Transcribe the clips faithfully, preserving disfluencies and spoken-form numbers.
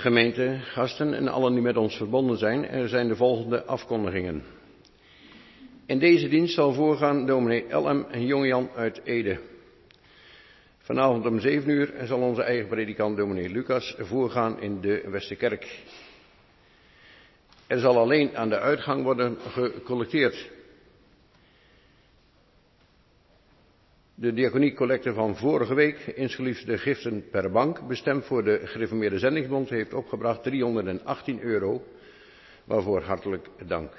Gemeente, gasten en allen die met ons verbonden zijn, er zijn de volgende afkondigingen. In deze dienst zal voorgaan dominee L M Jongejan uit Ede. Vanavond om zeven uur zal onze eigen predikant dominee Lucas voorgaan in de Westerkerk. Er zal alleen aan de uitgang worden gecollecteerd. De diaconiecollecte van vorige week, insgelijks de giften per bank, bestemd voor de Gereformeerde Zendingsbond, heeft opgebracht driehonderdachttien euro, waarvoor hartelijk dank.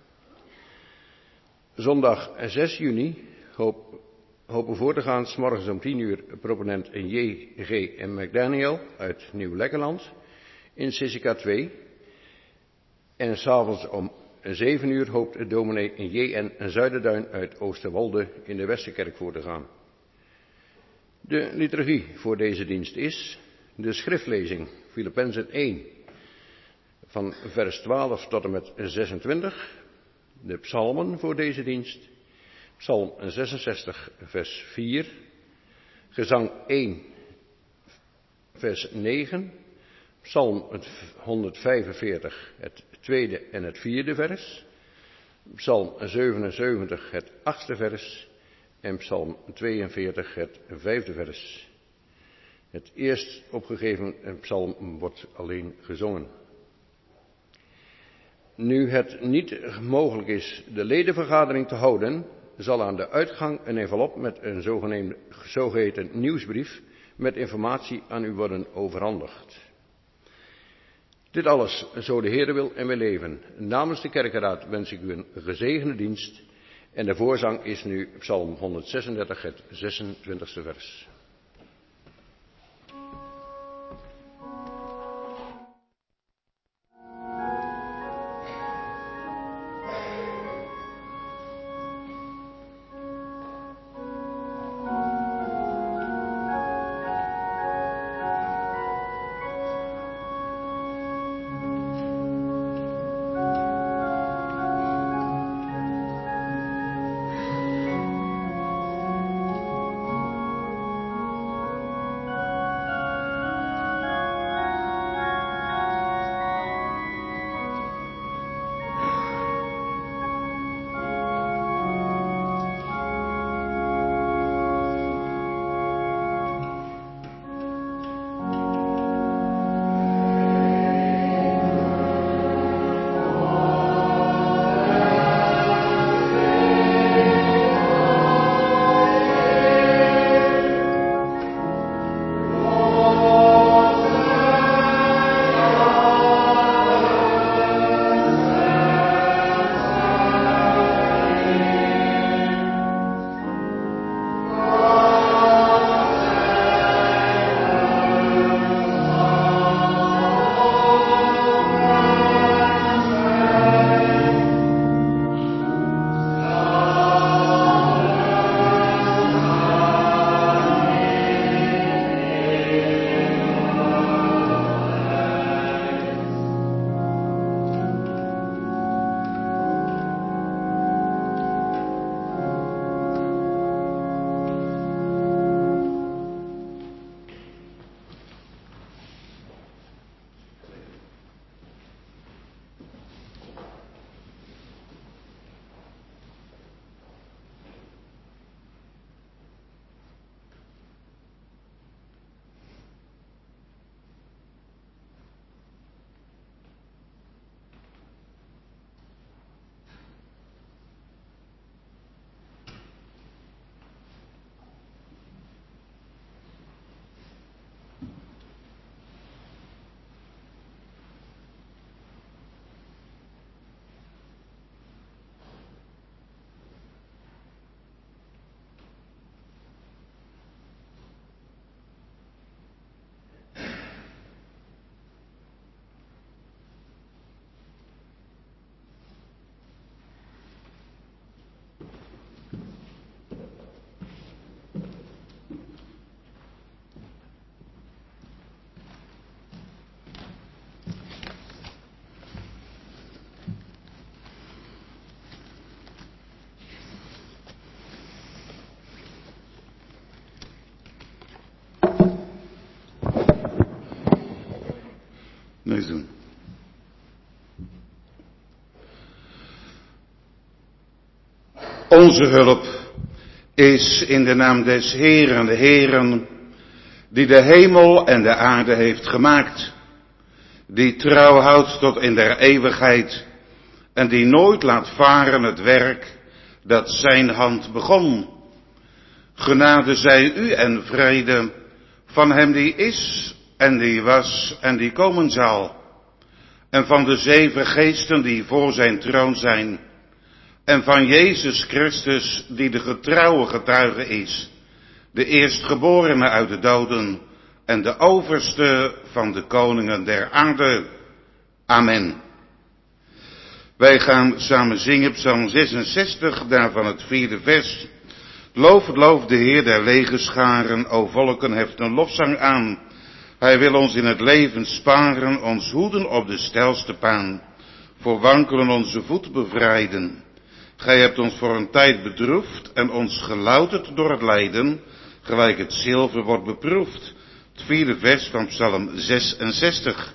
Zondag zes juni hoop, hopen voor te gaan, 's morgens om tien uur, proponent J G McDaniel uit Nieuw-Lekkerland in C C K twee. En 's avonds om zeven uur hoopt dominee J N Zuiderduin uit Oosterwolde in de Westerkerk voor te gaan. De liturgie voor deze dienst is de schriftlezing Filippenzen één van vers twaalf tot en met zesentwintig. De psalmen voor deze dienst. Psalm zesenzestig vers vier. Gezang één vers negen. Psalm honderdvijfenveertig het tweede en het vierde vers. Psalm zevenenzeventig het achtste vers. En Psalm tweeënveertig het vijfde vers. Het eerst opgegeven psalm wordt alleen gezongen. Nu het niet mogelijk is de ledenvergadering te houden, zal aan de uitgang een envelop met een zogeheten nieuwsbrief met informatie aan u worden overhandigd. Dit alles, zo de Heere wil en wij leven. Namens de kerkenraad wens ik u een gezegende dienst. En de voorzang is nu Psalm honderdzesendertig, het zesentwintigste vers. Onze hulp is in de naam des Heeren, de Heeren, die de hemel en de aarde heeft gemaakt, die trouw houdt tot in der eeuwigheid en die nooit laat varen het werk dat zijn hand begon. Genade zij u en vrede van hem die is en die was en die komen zal, en van de zeven geesten die voor zijn troon zijn, en van Jezus Christus die de getrouwe getuige is, de eerstgeborene uit de doden en de overste van de koningen der aarde. Amen. Wij gaan samen zingen Psalm zesenzestig, daarvan het vierde vers. Loof, loof de Heer der legerscharen, o volken, heft een lofzang aan. Hij wil ons in het leven sparen, ons hoeden op de steilste paan, voor wankelen onze voet bevrijden. Gij hebt ons voor een tijd bedroefd en ons gelouterd door het lijden, gelijk het zilver wordt beproefd. Het vierde vers van Psalm zesenzestig.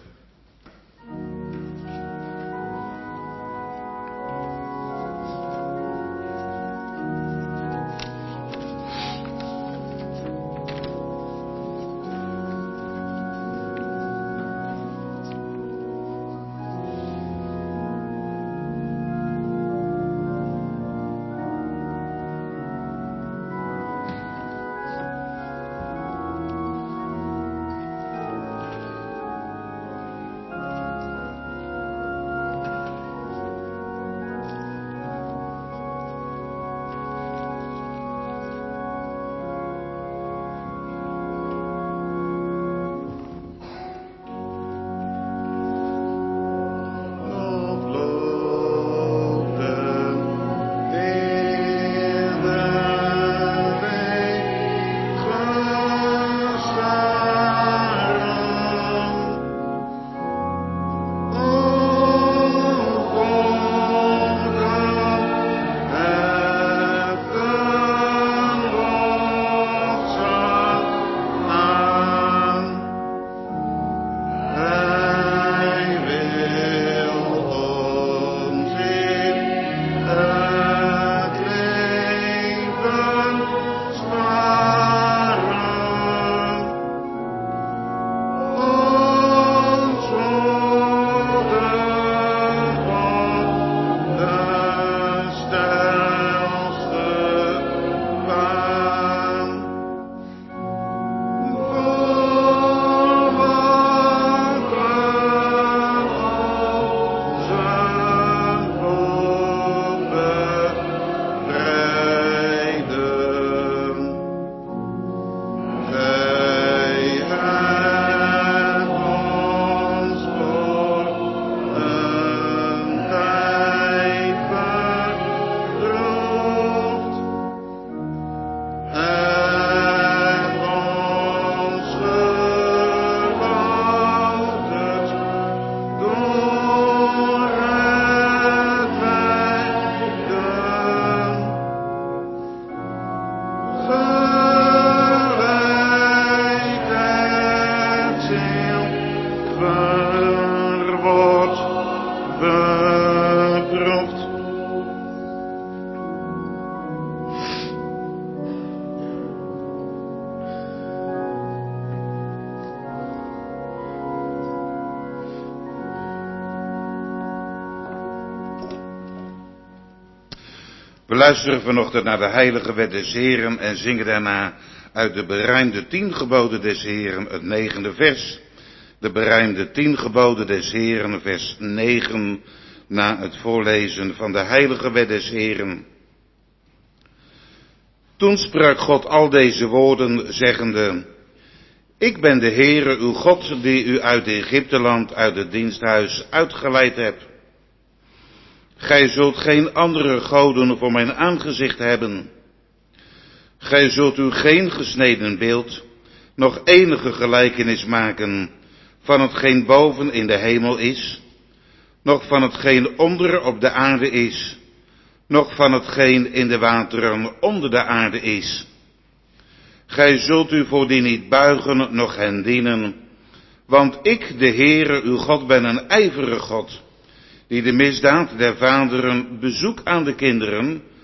We luisteren vanochtend naar de heilige wet des Heren en zingen daarna uit de berijmde tien geboden des Heren het negende vers. De berijmde tien geboden des Heren, vers negen, na het voorlezen van de heilige wet des Heren. Toen sprak God al deze woorden, zeggende: Ik ben de Heere uw God, die u uit Egypteland, uit het diensthuis uitgeleid hebt. Gij zult geen andere goden voor mijn aangezicht hebben. Gij zult u geen gesneden beeld, nog enige gelijkenis maken van hetgeen boven in de hemel is, nog van hetgeen onder op de aarde is, nog van hetgeen in de wateren onder de aarde is. Gij zult u voor die niet buigen, noch hen dienen, want ik, de Heere, uw God, ben een ijverige God, die de misdaad der vaderen bezoek aan de kinderen,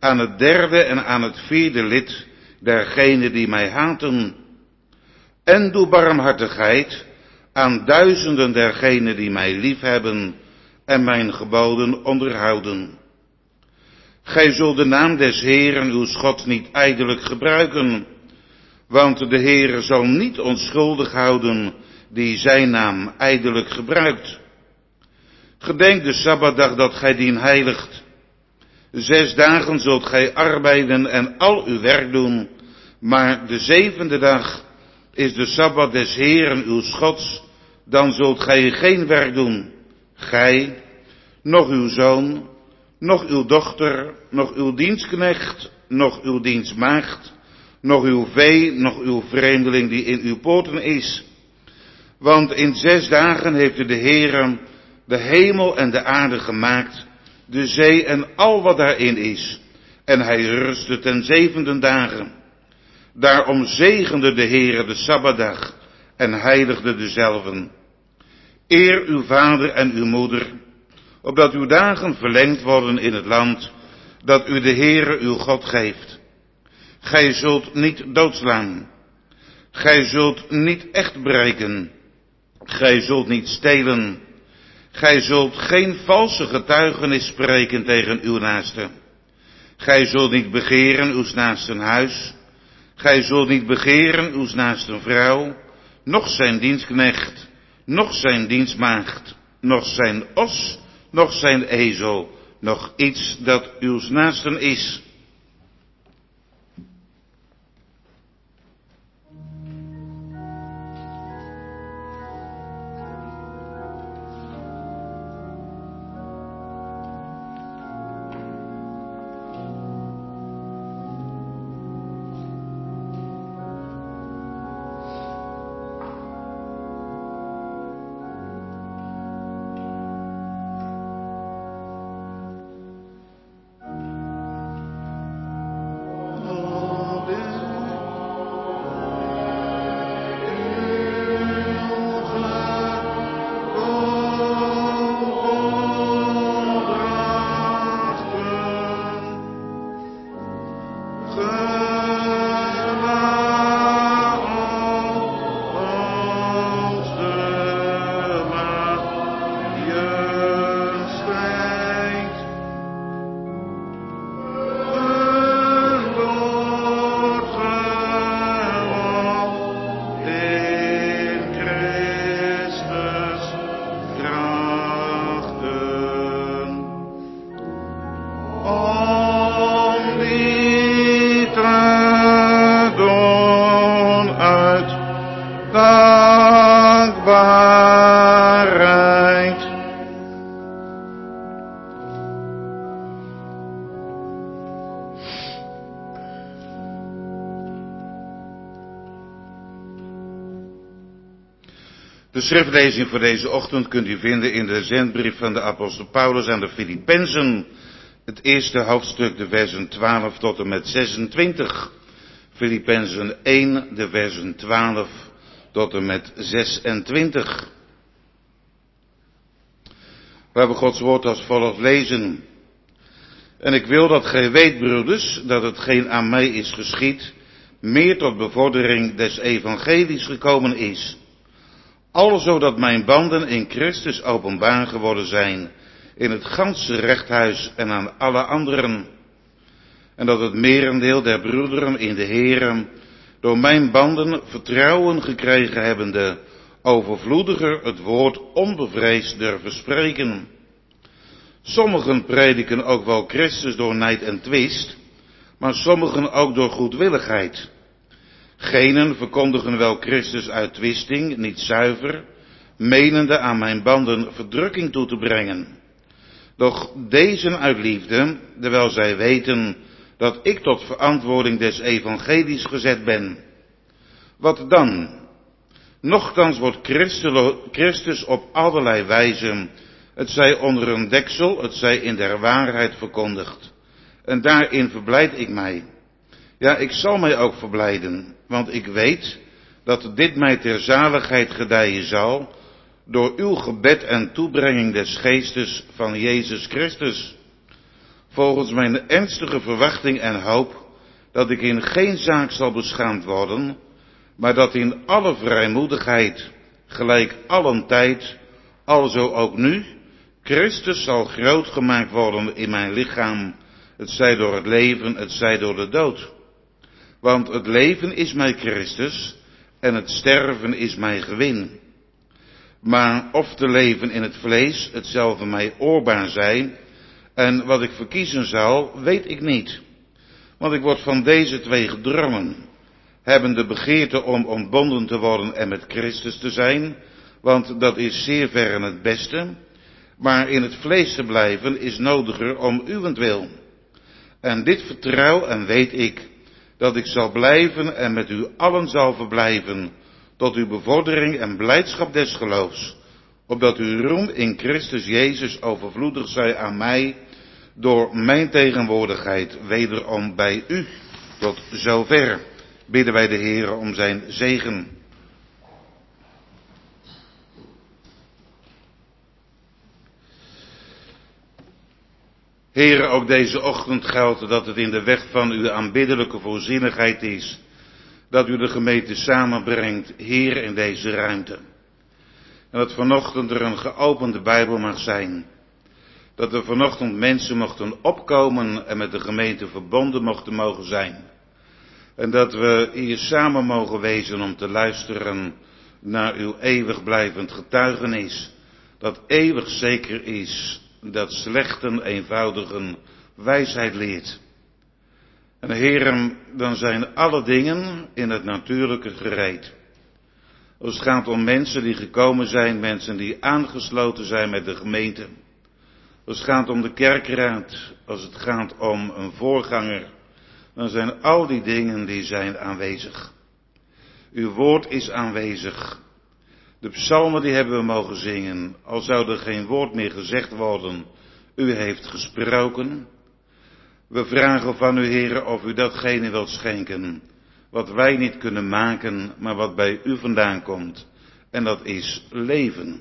aan het derde en aan het vierde lid dergenen die mij haten. En doe barmhartigheid aan duizenden dergenen die mij liefhebben en mijn geboden onderhouden. Gij zult de naam des Heeren uw God niet ijdelijk gebruiken, want de Heere zal niet onschuldig houden die zijn naam ijdelijk gebruikt. Gedenk de Sabbatdag dat gij dien heiligt. Zes dagen zult gij arbeiden en al uw werk doen, maar de zevende dag is de Sabbat des Heeren uw Gods, dan zult gij geen werk doen, gij, noch uw zoon, noch uw dochter, noch uw dienstknecht, noch uw dienstmaagd, noch uw vee, noch uw vreemdeling die in uw poorten is. Want in zes dagen heeft de Heere de hemel en de aarde gemaakt, de zee en al wat daarin is, en hij rustte ten zevende dagen. Daarom zegende de Heere de Sabbatdag en heiligde dezelven. Eer uw vader en uw moeder, opdat uw dagen verlengd worden in het land dat u de Heere uw God geeft. Gij zult niet doodslaan. Gij zult niet echt breken. Gij zult niet stelen. Gij zult geen valse getuigenis spreken tegen uw naaste. Gij zult niet begeren uw naasten huis. Gij zult niet begeren uw naasten vrouw, noch zijn dienstknecht, noch zijn dienstmaagd, noch zijn os, noch zijn ezel, noch iets dat uw naasten is. De schriftlezing voor deze ochtend kunt u vinden in de zendbrief van de apostel Paulus aan de Filippenzen. Het eerste hoofdstuk, de versen twaalf tot en met zesentwintig. Filippenzen één, de versen twaalf tot en met zesentwintig. Waar we Gods woord als volgt lezen. En ik wil dat gij weet, broeders, dat hetgeen aan mij is geschied, meer tot bevordering des evangelies gekomen is. Al zodat mijn banden in Christus openbaar geworden zijn, in het ganse rechthuis en aan alle anderen. En dat het merendeel der broederen in de Heere, door mijn banden vertrouwen gekregen hebbende, overvloediger het woord onbevreesd durven spreken. Sommigen prediken ook wel Christus door nijd en twist, maar sommigen ook door goedwilligheid. Genen verkondigen wel Christus uit twisting, niet zuiver, menende aan mijn banden verdrukking toe te brengen. Doch deze uit liefde, terwijl zij weten dat ik tot verantwoording des evangelies gezet ben. Wat dan? Nochtans wordt Christus op allerlei wijzen, het zij onder een deksel, het zij in der waarheid verkondigd. En daarin verblijd ik mij. Ja, ik zal mij ook verblijden, want ik weet dat dit mij ter zaligheid gedijen zal, door uw gebed en toebrenging des geestes van Jezus Christus. volgens mijn ernstige verwachting en hoop, dat ik in geen zaak zal beschaamd worden, maar dat in alle vrijmoedigheid, gelijk allen tijd, alzo ook nu, Christus zal groot gemaakt worden in mijn lichaam, het zij door het leven, het zij door de dood. Want het leven is mij Christus en het sterven is mij gewin. Maar of te leven in het vlees hetzelfde mij oorbaar zij, en wat ik verkiezen zal, weet ik niet. Want ik word van deze twee gedrongen, hebben de begeerte om ontbonden te worden en met Christus te zijn, want dat is zeer verre het beste, maar in het vlees te blijven is nodiger om uwentwil. En dit vertrouw en weet ik, dat ik zal blijven en met u allen zal verblijven, tot uw bevordering en blijdschap des geloofs, opdat uw roem in Christus Jezus overvloedig zij aan mij, door mijn tegenwoordigheid wederom bij u. Tot zover bidden wij de Heere om zijn zegen. Heere, ook deze ochtend geldt dat het in de weg van uw aanbiddelijke voorzienigheid is, dat u de gemeente samenbrengt, Heer, in deze ruimte. En dat vanochtend er een geopende Bijbel mag zijn. Dat er vanochtend mensen mochten opkomen en met de gemeente verbonden mochten mogen zijn. En dat we hier samen mogen wezen om te luisteren naar uw eeuwig blijvend getuigenis. Dat eeuwig zeker is, dat slechten eenvoudigen wijsheid leert. En heren, dan zijn alle dingen in het natuurlijke gereed. Als het gaat om mensen die gekomen zijn, mensen die aangesloten zijn met de gemeente. Als het gaat om de kerkraad, als het gaat om een voorganger, dan zijn al die dingen die zijn aanwezig. Uw woord is aanwezig. De psalmen die hebben we mogen zingen, al zou er geen woord meer gezegd worden, u heeft gesproken. We vragen van u, Heere, of u datgene wilt schenken, wat wij niet kunnen maken, maar wat bij u vandaan komt. En dat is leven.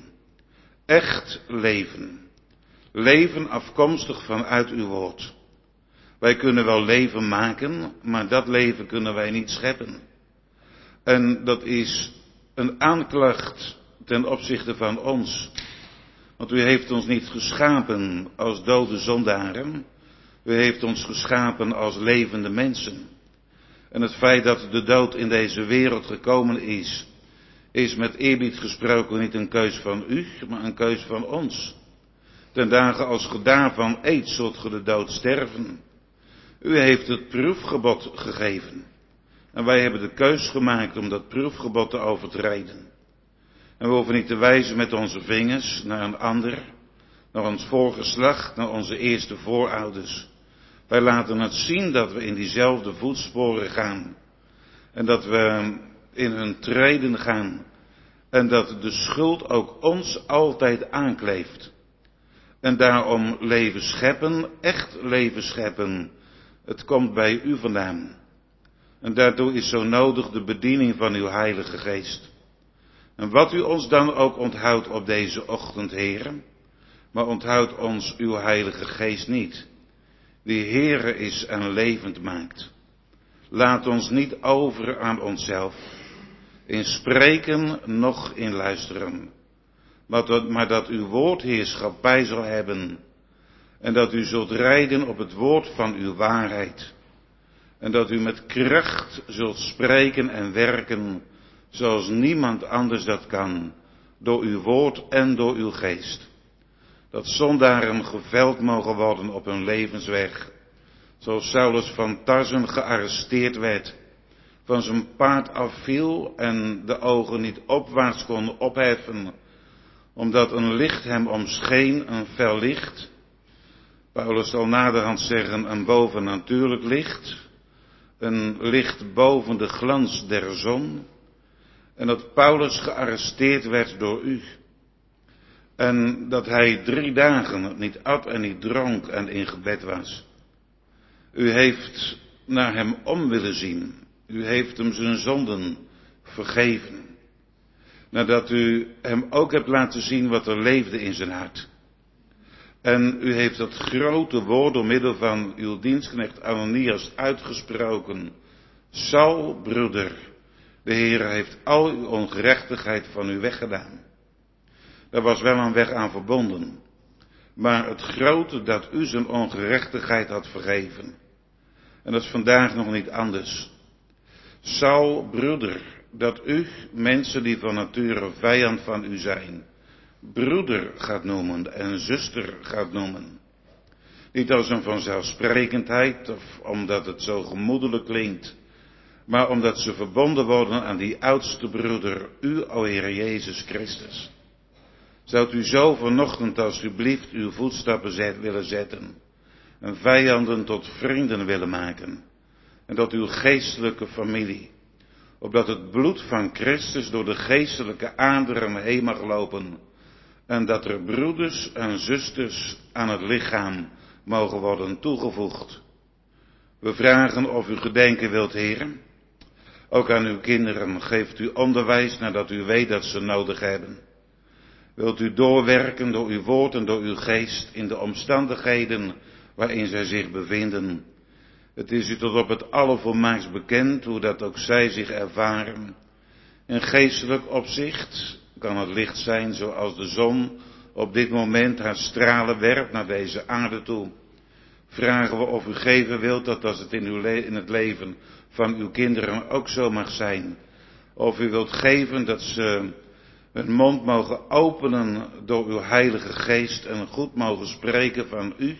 Echt leven. Leven afkomstig vanuit uw woord. Wij kunnen wel leven maken, maar dat leven kunnen wij niet scheppen. En dat is een aanklacht ten opzichte van ons. Want u heeft ons niet geschapen als dode zondaren. U heeft ons geschapen als levende mensen. En het feit dat de dood in deze wereld gekomen is, is met eerbied gesproken niet een keus van u, maar een keus van ons. Ten dagen als ge daarvan eet, zult ge de dood sterven. U heeft het proefgebod gegeven. En wij hebben de keus gemaakt om dat proefgebod te overtreden. En we hoeven niet te wijzen met onze vingers naar een ander, naar ons voorgeslacht, naar onze eerste voorouders. Wij laten het zien dat we in diezelfde voetsporen gaan. En dat we in hun treden gaan. En dat de schuld ook ons altijd aankleeft. En daarom leven scheppen, echt leven scheppen, het komt bij u vandaan. En daartoe is zo nodig de bediening van uw Heilige Geest. En wat u ons dan ook onthoudt op deze ochtend, heren, maar onthoudt ons uw Heilige Geest niet, die Heere is en levend maakt. Laat ons niet over aan onszelf, in spreken noch in luisteren, maar dat, maar dat uw woord heerschappij zal hebben, en dat u zult rijden op het woord van uw waarheid, en dat u met kracht zult spreken en werken, zoals niemand anders dat kan, door uw woord en door uw geest. Dat zondaren geveld mogen worden op hun levensweg, zoals Saulus van Tarsen gearresteerd werd, van zijn paard afviel en de ogen niet opwaarts kon opheffen, omdat een licht hem omscheen, een fel licht. Paulus zal naderhand zeggen een bovennatuurlijk licht, een licht boven de glans der zon, en dat Paulus gearresteerd werd door u. En dat hij drie dagen niet at en niet dronk en in gebed was. U heeft naar hem om willen zien. U heeft hem zijn zonden vergeven. Nadat u hem ook hebt laten zien wat er leefde in zijn hart. En u heeft dat grote woord door middel van uw dienstknecht Ananias uitgesproken. Saul, broeder, de Heer heeft al uw ongerechtigheid van u weggedaan. Daar was wel een weg aan verbonden. Maar het grote dat u zijn ongerechtigheid had vergeven. En dat is vandaag nog niet anders. Saul, broeder, dat u mensen die van nature vijand van u zijn, broeder gaat noemen en zuster gaat noemen. Niet als een vanzelfsprekendheid of omdat het zo gemoedelijk klinkt, maar omdat ze verbonden worden aan die oudste broeder, u, o Heer Jezus Christus. Zoudt u zo vanochtend alsjeblieft uw voetstappen zet, willen zetten en vijanden tot vrienden willen maken en dat uw geestelijke familie, opdat het bloed van Christus door de geestelijke aderen heen mag lopen en dat er broeders en zusters aan het lichaam mogen worden toegevoegd. We vragen of u gedenken wilt, heren. Ook aan uw kinderen geeft u onderwijs nadat u weet dat ze nodig hebben. Wilt u doorwerken door uw woord en door uw geest in de omstandigheden waarin zij zich bevinden. Het is u tot op het allervolmaakst bekend hoe dat ook zij zich ervaren. In geestelijk opzicht kan het licht zijn zoals de zon op dit moment haar stralen werpt naar deze aarde toe. Vragen we of u geven wilt dat als het in, uw le- in het leven van uw kinderen ook zo mag zijn. Of u wilt geven dat ze hun mond mogen openen door uw heilige geest en goed mogen spreken van u.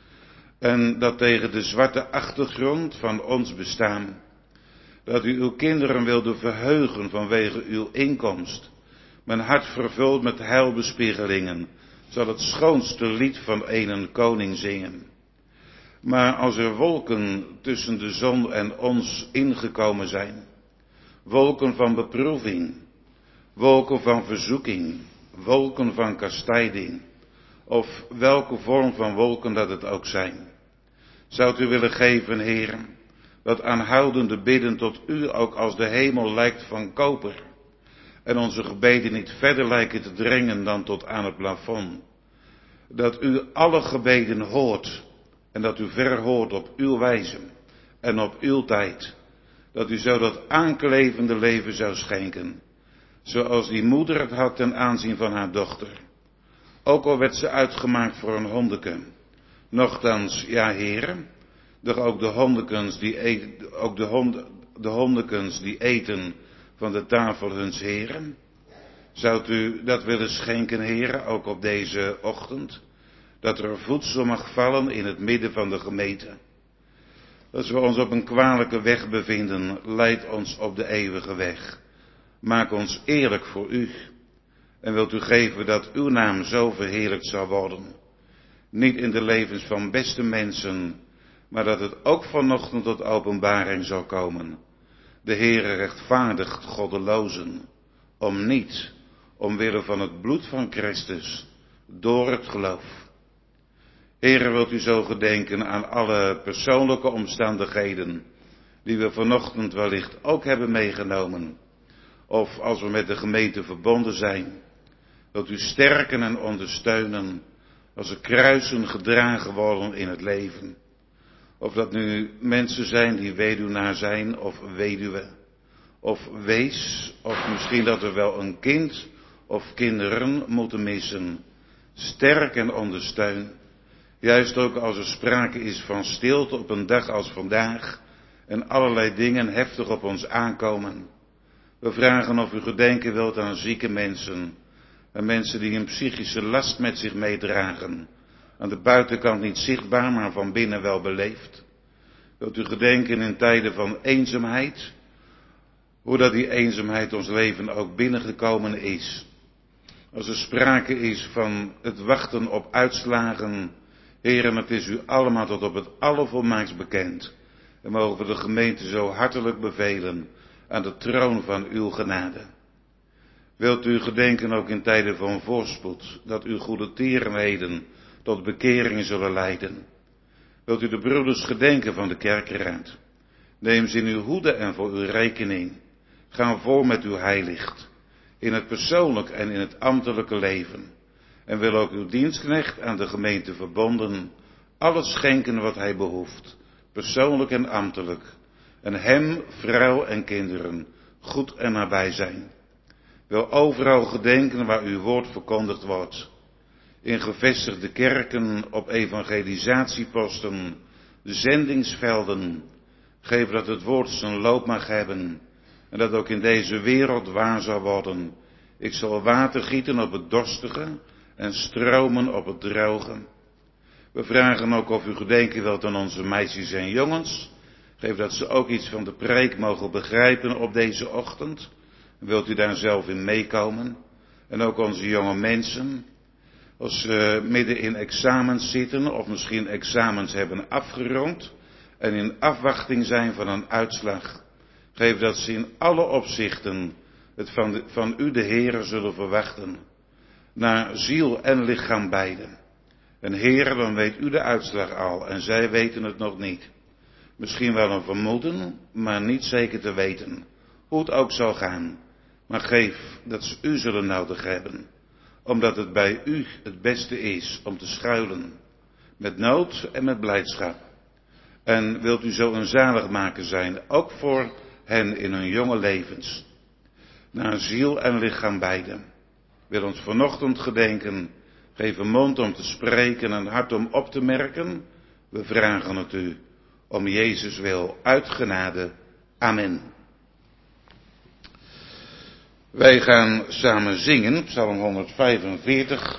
En dat tegen de zwarte achtergrond van ons bestaan, dat u uw kinderen wilde verheugen vanwege uw inkomst. Mijn hart vervuld met heilbespiegelingen, zal het schoonste lied van een koning zingen. Maar als er wolken tussen de zon en ons ingekomen zijn, wolken van beproeving, wolken van verzoeking, wolken van kastijding, of welke vorm van wolken dat het ook zijn, zoudt u willen geven, Heer, dat aanhoudende bidden tot u ook als de hemel lijkt van koper, en onze gebeden niet verder lijken te dringen dan tot aan het plafond. Dat u alle gebeden hoort, en dat u verhoort op uw wijze en op uw tijd. Dat u zo dat aanklevende leven zou schenken, zoals die moeder het had ten aanzien van haar dochter. Ook al werd ze uitgemaakt voor een hondeke. Nochtans, ja heren, doch ook de hondekens die eten, ook de, hond, de hondekens die eten van de tafel huns heren. Zoudt u dat willen schenken, heren, ook op deze ochtend? Dat er voedsel mag vallen in het midden van de gemeente. Als we ons op een kwalijke weg bevinden, leid ons op de eeuwige weg. Maak ons eerlijk voor u. En wilt u geven dat uw naam zo verheerlijkt zal worden. Niet in de levens van beste mensen, maar dat het ook vanochtend tot openbaring zal komen. De Heere rechtvaardigt goddelozen, om niet, omwille van het bloed van Christus, door het geloof. Heere, wilt u zo gedenken aan alle persoonlijke omstandigheden, die we vanochtend wellicht ook hebben meegenomen, of als we met de gemeente verbonden zijn. Wilt u sterken en ondersteunen, als er kruisen gedragen worden in het leven. Of dat nu mensen zijn die weduwnaar zijn, of weduwe, of wees, of misschien dat er wel een kind of kinderen moeten missen. Sterk en ondersteun. Juist ook als er sprake is van stilte op een dag als vandaag en allerlei dingen heftig op ons aankomen. We vragen of u gedenken wilt aan zieke mensen en mensen die een psychische last met zich meedragen. Aan de buitenkant niet zichtbaar, maar van binnen wel beleefd. Wilt u gedenken in tijden van eenzaamheid, hoe dat die eenzaamheid ons leven ook binnengekomen is. Als er sprake is van het wachten op uitslagen, heren, het is u allemaal tot op het allervolmaakst bekend. En mogen we de gemeente zo hartelijk bevelen aan de troon van uw genade. Wilt u gedenken ook in tijden van voorspoed, dat uw goede tierenheden tot bekering zullen leiden. Wilt u de broeders gedenken van de kerkenraad. Neem ze in uw hoede en voor uw rekening. Ga voor met uw heiligt, in het persoonlijk en in het ambtelijke leven. en wil ook uw dienstknecht aan de gemeente verbonden alles schenken wat hij behoeft, persoonlijk en ambtelijk, en hem, vrouw en kinderen, goed en nabij zijn. Wil overal gedenken waar uw woord verkondigd wordt, in gevestigde kerken, op evangelisatieposten, zendingsvelden. Geef dat het woord zijn loop mag hebben en dat ook in deze wereld waar zal worden. Ik zal water gieten op het dorstige en stromen op het droge. We vragen ook of u gedenken wilt aan onze meisjes en jongens. Geef dat ze ook iets van de preek mogen begrijpen op deze ochtend. Wilt u daar zelf in meekomen? En ook onze jonge mensen, als ze midden in examens zitten of misschien examens hebben afgerond en in afwachting zijn van een uitslag. Geef dat ze in alle opzichten het van, de, van u de Heere zullen verwachten. Naar ziel en lichaam beiden. En Heere, dan weet u de uitslag al en zij weten het nog niet. Misschien wel een vermoeden, maar niet zeker te weten. Hoe het ook zal gaan. Maar geef dat ze u zullen nodig hebben. Omdat het bij u het beste is om te schuilen. Met nood en met blijdschap. En wilt u zo een zaligmaker zijn, ook voor hen in hun jonge levens. Naar ziel en lichaam beiden. Wil ons vanochtend gedenken. Geef een mond om te spreken en hart om op te merken. We vragen het u. Om Jezus wil, uit genade. Amen. Wij gaan samen zingen, Psalm honderdvijfenveertig.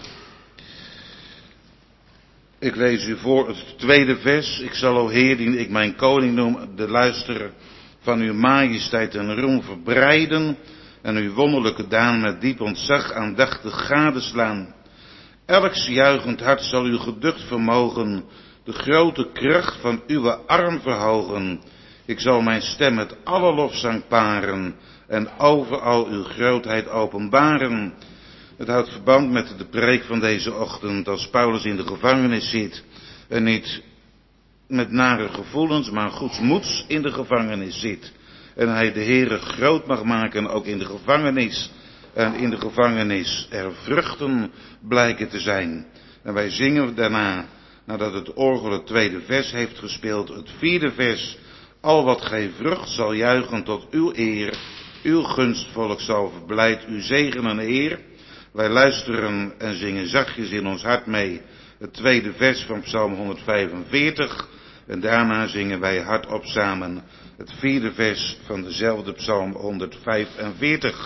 Ik lees u voor het tweede vers. Ik zal, o Heer, die ik mijn koning noem, de luisteren van uw majesteit en roem verbreiden en uw wonderlijke daan met diep ontzag aandachtig gadeslaan. Elks juichend hart zal uw geducht vermogen, de grote kracht van uw arm verhogen. Ik zal mijn stem met alle lofzang paren en overal uw grootheid openbaren. Het houdt verband met de preek van deze ochtend als Paulus in de gevangenis zit en niet met nare gevoelens, maar goedsmoeds in de gevangenis zit. En hij de Heere groot mag maken ook in de gevangenis. En in de gevangenis er vruchten blijken te zijn. En wij zingen daarna, nadat het orgel het tweede vers heeft gespeeld, het vierde vers. Al wat gij vrucht zal juichen tot uw eer. Uw gunstvolk zal verblijd u zegenen, Heer. Wij luisteren en zingen zachtjes in ons hart mee het tweede vers van Psalm honderdvijfenveertig. En daarna zingen wij hardop samen het vierde vers van dezelfde Psalm honderdvijfenveertig.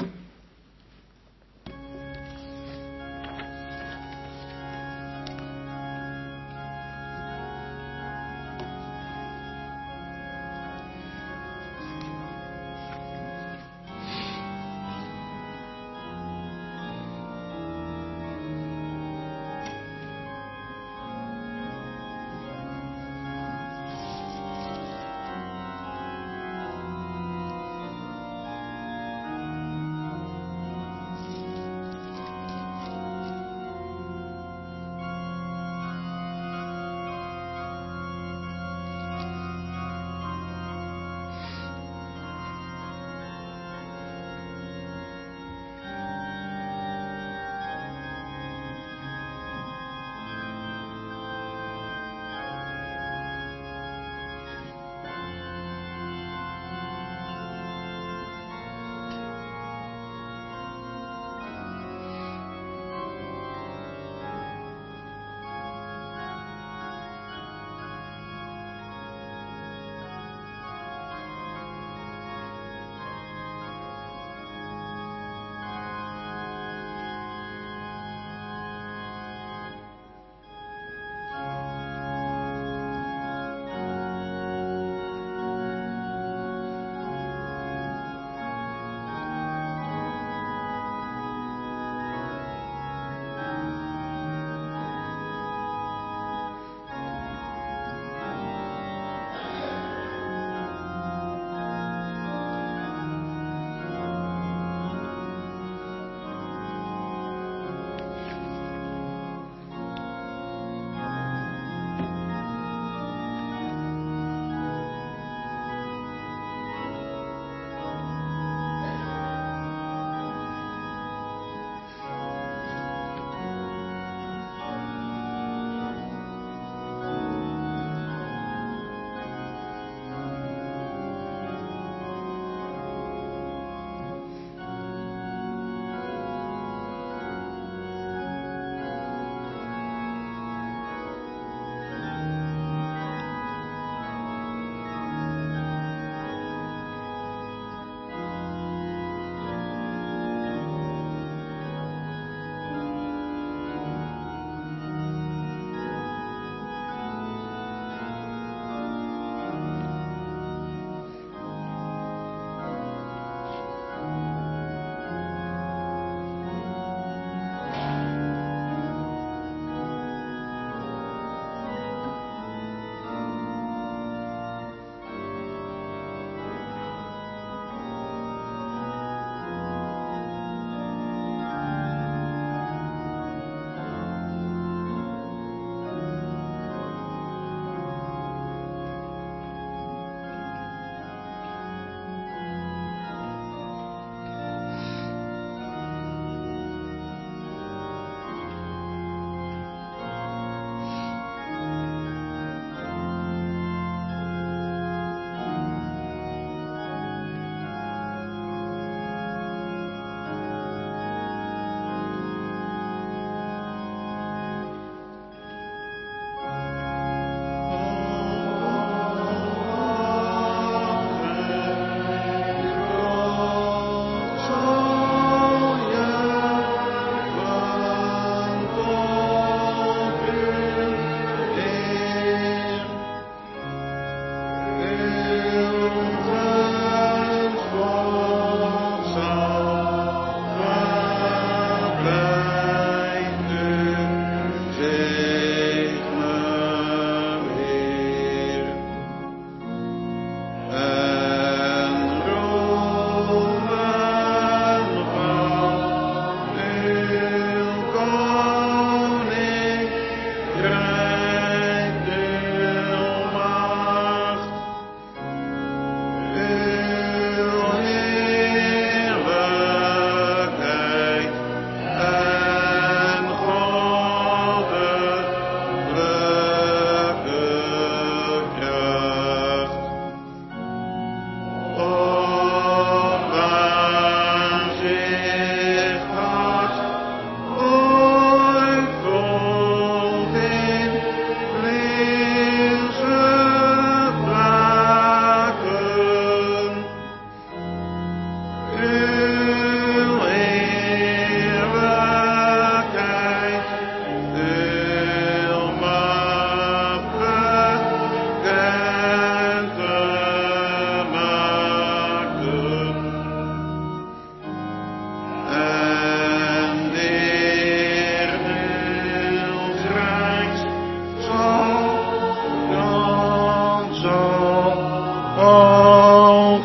al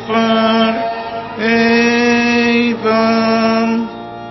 verheven.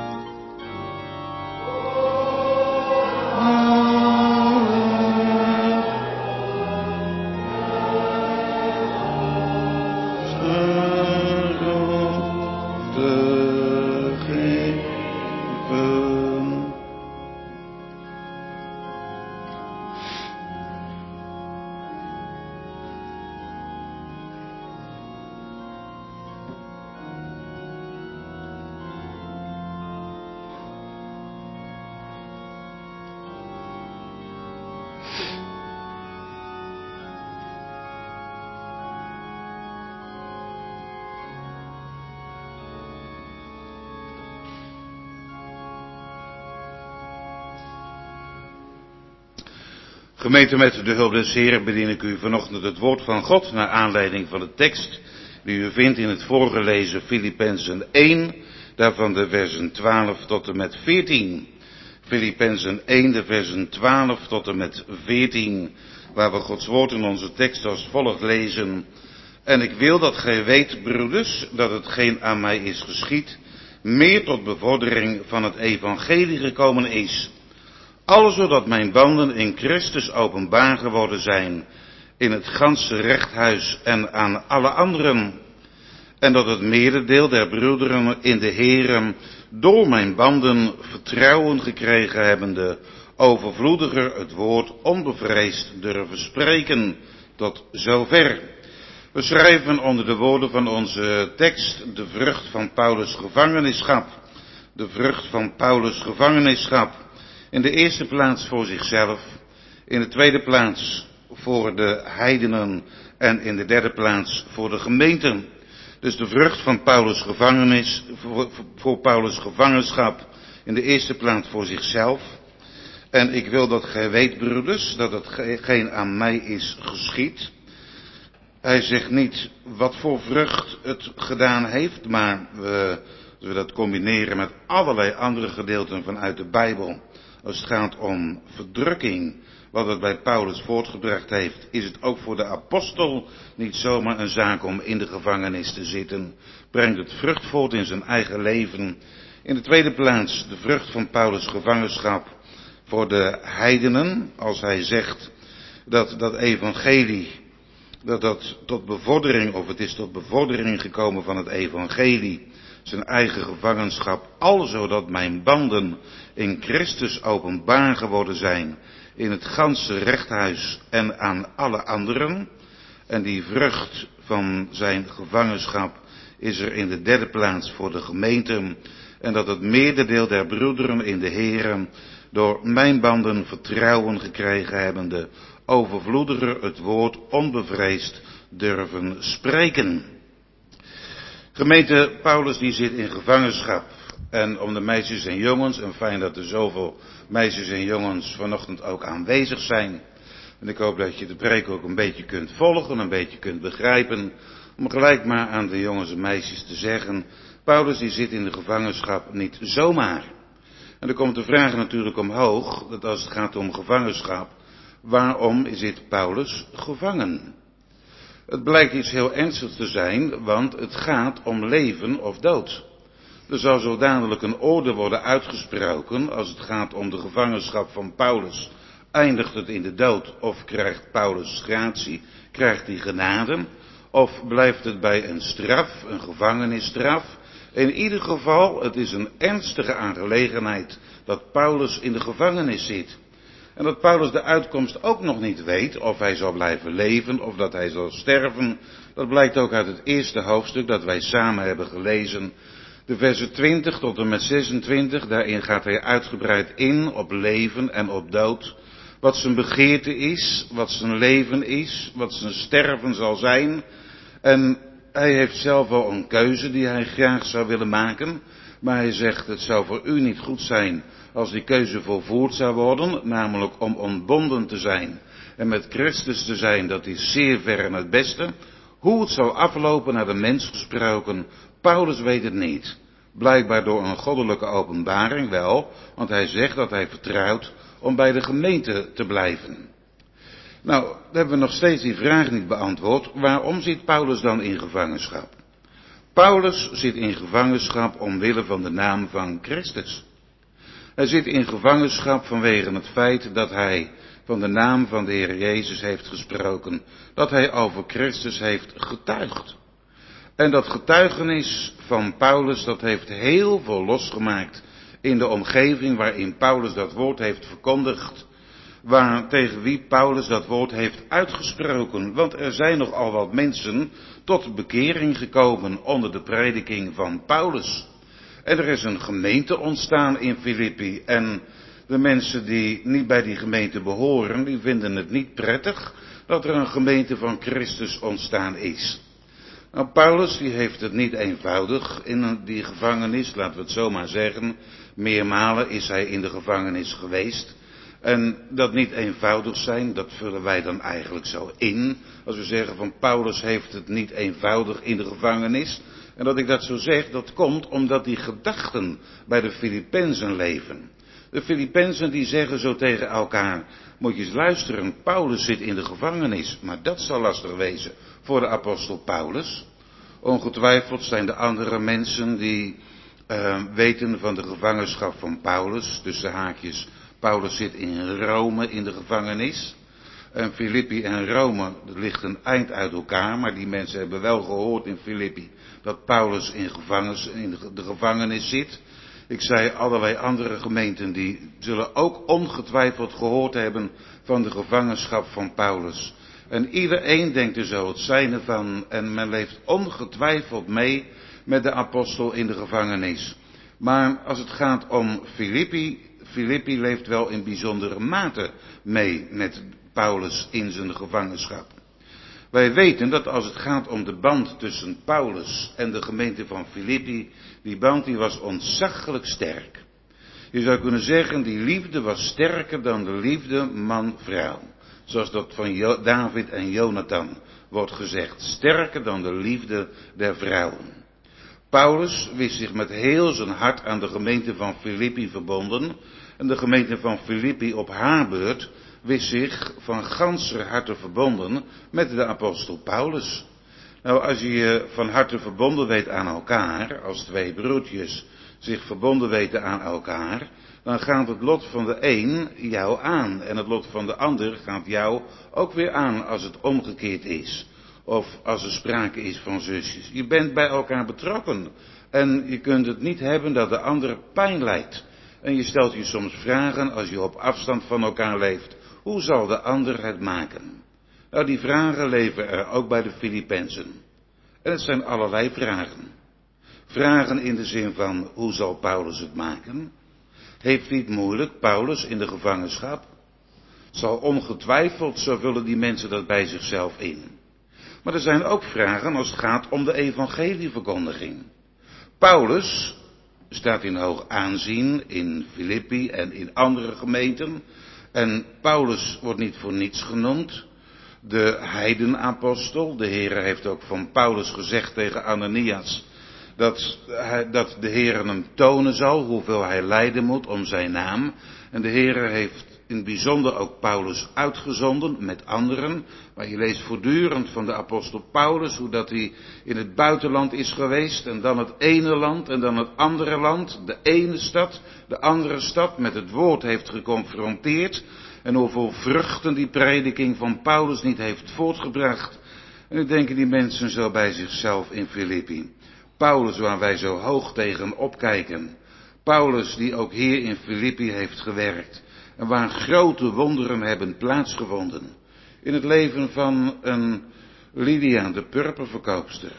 Gemeente, met de hulp des Heren bedien ik u vanochtend het woord van God naar aanleiding van de tekst die u vindt in het voorgelezen Filippenzen één, daarvan de versen twaalf tot en met veertien. Filippenzen één, de versen twaalf tot en met veertien, waar we Gods woord in onze tekst als volgt lezen. En ik wil dat gij weet, broeders, dat hetgeen aan mij is geschied, meer tot bevordering van het evangelie gekomen is. Al zodat mijn banden in Christus openbaar geworden zijn, in het ganse rechthuis en aan alle anderen. En dat het merendeel der broederen in de Here door mijn banden vertrouwen gekregen hebbende, overvloediger het woord onbevreesd durven spreken, tot zover. We schrijven onder de woorden van onze tekst de vrucht van Paulus' gevangenschap. De vrucht van Paulus' gevangenschap. In de eerste plaats voor zichzelf, in de tweede plaats voor de heidenen en in de derde plaats voor de gemeenten. Dus de vrucht van Paulus' gevangenis, voor, voor Paulus' gevangenschap, in de eerste plaats voor zichzelf. En ik wil dat gij weet, broeders, dat hetgeen aan mij is geschied. Hij zegt niet wat voor vrucht het gedaan heeft, maar we, als we dat combineren met allerlei andere gedeelten vanuit de Bijbel. Als het gaat om verdrukking, wat het bij Paulus voortgebracht heeft, is het ook voor de apostel niet zomaar een zaak om in de gevangenis te zitten. Brengt het vrucht voort in zijn eigen leven. In de tweede plaats de vrucht van Paulus' gevangenschap voor de heidenen, als hij zegt dat dat evangelie, dat dat tot bevordering, of het is tot bevordering gekomen van het evangelie, zijn eigen gevangenschap, al zodat mijn banden in Christus openbaar geworden zijn, in het ganse rechthuis en aan alle anderen. En die vrucht van zijn gevangenschap is er in de derde plaats voor de gemeente, en dat het meerderdeel der broederen in de Here door mijn banden vertrouwen gekregen hebbende, overvloediger het woord onbevreesd durven spreken. Gemeente, Paulus die zit in gevangenschap. En om de meisjes en jongens, en fijn dat er zoveel meisjes en jongens vanochtend ook aanwezig zijn. En ik hoop dat je de preek ook een beetje kunt volgen, een beetje kunt begrijpen. Om gelijk maar aan de jongens en meisjes te zeggen, Paulus die zit in de gevangenschap niet zomaar. En dan komt de vraag natuurlijk omhoog, dat als het gaat om gevangenschap, waarom zit Paulus gevangen? Het blijkt iets heel ernstigs te zijn, want het gaat om leven of dood. Er zal zo dadelijk een orde worden uitgesproken als het gaat om de gevangenschap van Paulus. Eindigt het in de dood of krijgt Paulus gratie, krijgt hij genade? Of blijft het bij een straf, een gevangenisstraf? In ieder geval, het is een ernstige aangelegenheid dat Paulus in de gevangenis zit. En dat Paulus de uitkomst ook nog niet weet, of hij zal blijven leven, of dat hij zal sterven. Dat blijkt ook uit het eerste hoofdstuk dat wij samen hebben gelezen. De versen twintig tot en met zesentwintig, daarin gaat hij uitgebreid in op leven en op dood. Wat zijn begeerte is, wat zijn leven is, wat zijn sterven zal zijn. En hij heeft zelf wel een keuze die hij graag zou willen maken. Maar hij zegt, het zou voor u niet goed zijn als die keuze volvoerd zou worden, namelijk om ontbonden te zijn en met Christus te zijn, dat is zeer ver en het beste. Hoe het zal aflopen naar de mens gesproken, Paulus weet het niet. Blijkbaar door een goddelijke openbaring wel, want hij zegt dat hij vertrouwt om bij de gemeente te blijven. Nou, dan hebben we nog steeds die vraag niet beantwoord. Waarom zit Paulus dan in gevangenschap? Paulus zit in gevangenschap omwille van de naam van Christus. Hij zit in gevangenschap vanwege het feit dat hij van de naam van de Heer Jezus heeft gesproken. Dat hij over Christus heeft getuigd. En dat getuigenis van Paulus, dat heeft heel veel losgemaakt in de omgeving waarin Paulus dat woord heeft verkondigd. Waar, tegen wie Paulus dat woord heeft uitgesproken. Want er zijn nogal wat mensen tot bekering gekomen onder de prediking van Paulus. En er is een gemeente ontstaan in Filippi. En de mensen die niet bij die gemeente behoren, die vinden het niet prettig dat er een gemeente van Christus ontstaan is. Nou, Paulus die heeft het niet eenvoudig in die gevangenis, laten we het zo maar zeggen. Meermalen is hij in de gevangenis geweest. En dat niet eenvoudig zijn, dat vullen wij dan eigenlijk zo in. Als we zeggen van Paulus heeft het niet eenvoudig in de gevangenis. En dat ik dat zo zeg, dat komt omdat die gedachten bij de Filippenzen leven. De Filippenzen die zeggen zo tegen elkaar, moet je eens luisteren, Paulus zit in de gevangenis. Maar dat zal lastig wezen voor de apostel Paulus. Ongetwijfeld zijn er andere mensen die uh, weten van de gevangenschap van Paulus, tussen haakjes. Paulus zit in Rome in de gevangenis. En Filippi en Rome, dat ligt een eind uit elkaar. Maar die mensen hebben wel gehoord in Filippi dat Paulus in, gevangenis, in de gevangenis zit. Ik zei, allerlei andere gemeenten die zullen ook ongetwijfeld gehoord hebben van de gevangenschap van Paulus. En iedereen denkt er zo het zijne van. En men leeft ongetwijfeld mee met de apostel in de gevangenis. Maar als het gaat om Filippi, Filippi leeft wel in bijzondere mate mee met Paulus in zijn gevangenschap. Wij weten dat als het gaat om de band tussen Paulus en de gemeente van Filippi, die band die was ontzaglijk sterk. Je zou kunnen zeggen, die liefde was sterker dan de liefde man-vrouw. Zoals dat van jo- David en Jonathan wordt gezegd. Sterker dan de liefde der vrouwen. Paulus wist zich met heel zijn hart aan de gemeente van Filippi verbonden. En de gemeente van Filippi op haar beurt wist zich van ganser harte verbonden met de apostel Paulus. Nou, als je je van harte verbonden weet aan elkaar, als twee broertjes zich verbonden weten aan elkaar, dan gaat het lot van de een jou aan. En het lot van de ander gaat jou ook weer aan als het omgekeerd is. Of als er sprake is van zusjes. Je bent bij elkaar betrokken. En je kunt het niet hebben dat de ander pijn lijdt. En je stelt je soms vragen als je op afstand van elkaar leeft. Hoe zal de ander het maken? Nou, die vragen leven er ook bij de Filippenzen. En het zijn allerlei vragen. Vragen in de zin van, hoe zal Paulus het maken? Heeft hij het moeilijk, Paulus, in de gevangenschap? Zal ongetwijfeld, zo vullen die mensen dat bij zichzelf in. Maar er zijn ook vragen als het gaat om de evangelieverkondiging. Paulus staat in hoog aanzien in Filippi en in andere gemeenten. En Paulus wordt niet voor niets genoemd. De heidenapostel. De Heer heeft ook van Paulus gezegd tegen Ananias dat, hij, dat de Heer hem tonen zal hoeveel hij lijden moet om zijn naam. En de Heer heeft in het bijzonder ook Paulus uitgezonden met anderen. Maar je leest voortdurend van de apostel Paulus hoe dat hij in het buitenland is geweest. En dan het ene land en dan het andere land. De ene stad, de andere stad met het woord heeft geconfronteerd. En hoeveel vruchten die prediking van Paulus niet heeft voortgebracht. En nu denken die mensen zo bij zichzelf in Filippi. Paulus waar wij zo hoog tegen opkijken. Paulus die ook hier in Filippi heeft gewerkt. En waar grote wonderen hebben plaatsgevonden. In het leven van een Lydia, de purperverkoopster.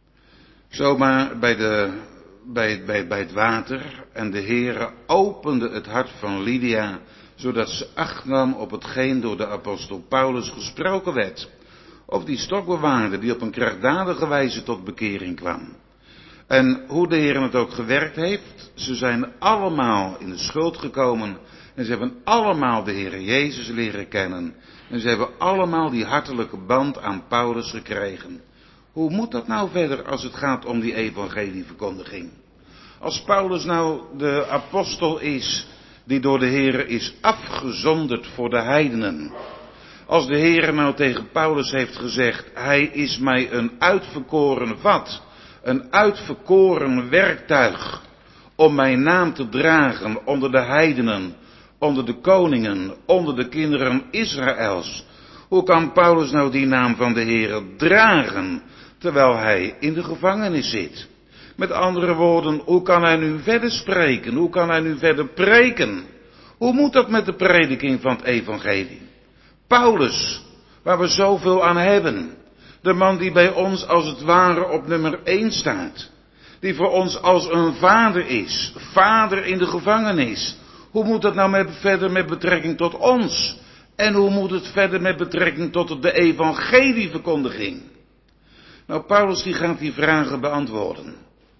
Zomaar bij, de, bij, bij, bij het water. En de Heere opende het hart van Lydia. Zodat ze acht nam op hetgeen door de apostel Paulus gesproken werd. Of die stokbewaarder die op een krachtdadige wijze tot bekering kwam. En hoe de Heer het ook gewerkt heeft, ze zijn allemaal in de schuld gekomen. En ze hebben allemaal de Heer Jezus leren kennen. En ze hebben allemaal die hartelijke band aan Paulus gekregen. Hoe moet dat nou verder als het gaat om die evangelieverkondiging? Als Paulus nou de apostel is die door de Heer is afgezonderd voor de heidenen. Als de Heere nou tegen Paulus heeft gezegd, hij is mij een uitverkoren vat, een uitverkoren werktuig om mijn naam te dragen onder de heidenen, onder de koningen, onder de kinderen Israëls. Hoe kan Paulus nou die naam van de Heere dragen, terwijl hij in de gevangenis zit? Met andere woorden, hoe kan hij nu verder spreken? Hoe kan hij nu verder preken? Hoe moet dat met de prediking van het evangelie? Paulus, waar we zoveel aan hebben. De man die bij ons als het ware op nummer één staat. Die voor ons als een vader is. Vader in de gevangenis. Hoe moet dat nou met, verder met betrekking tot ons? En hoe moet het verder met betrekking tot de evangelieverkondiging? Nou, Paulus die gaat die vragen beantwoorden.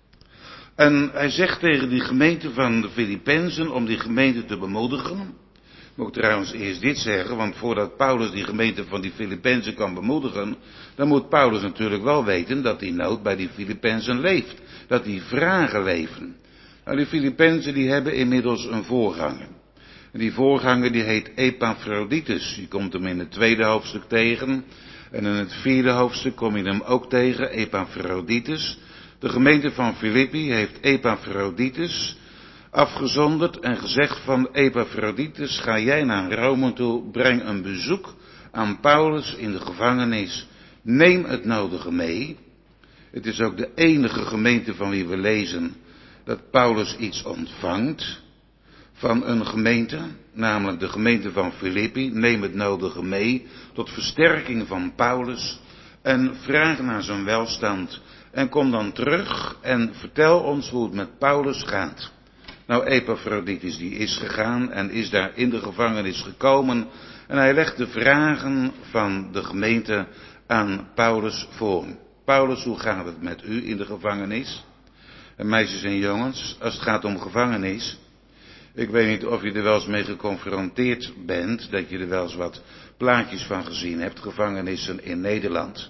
En hij zegt tegen die gemeente van de Filippenzen om die gemeente te bemoedigen. Moet ik trouwens eerst dit zeggen, want voordat Paulus die gemeente van die Filippenzen kan bemoedigen, dan moet Paulus natuurlijk wel weten dat die nood bij die Filippenzen leeft. Dat die vragen leven. Nou, die Filippenzen die hebben inmiddels een voorganger. En die voorganger die heet Epaphroditus. Je komt hem in het tweede hoofdstuk tegen. En in het vierde hoofdstuk kom je hem ook tegen, Epaphroditus. De gemeente van Filippi heeft Epaphroditus afgezonderd en gezegd van Epaphroditus, ga jij naar Rome toe, breng een bezoek aan Paulus in de gevangenis, neem het nodige mee. Het is ook de enige gemeente van wie we lezen dat Paulus iets ontvangt van een gemeente, namelijk de gemeente van Filippi, neem het nodige mee tot versterking van Paulus en vraag naar zijn welstand en kom dan terug en vertel ons hoe het met Paulus gaat. Nou, Epaphroditus die is gegaan en is daar in de gevangenis gekomen en hij legt de vragen van de gemeente aan Paulus voor. Paulus, hoe gaat het met u in de gevangenis? En meisjes en jongens, als het gaat om gevangenis, ik weet niet of je er wel eens mee geconfronteerd bent, dat je er wel eens wat plaatjes van gezien hebt, gevangenissen in Nederland.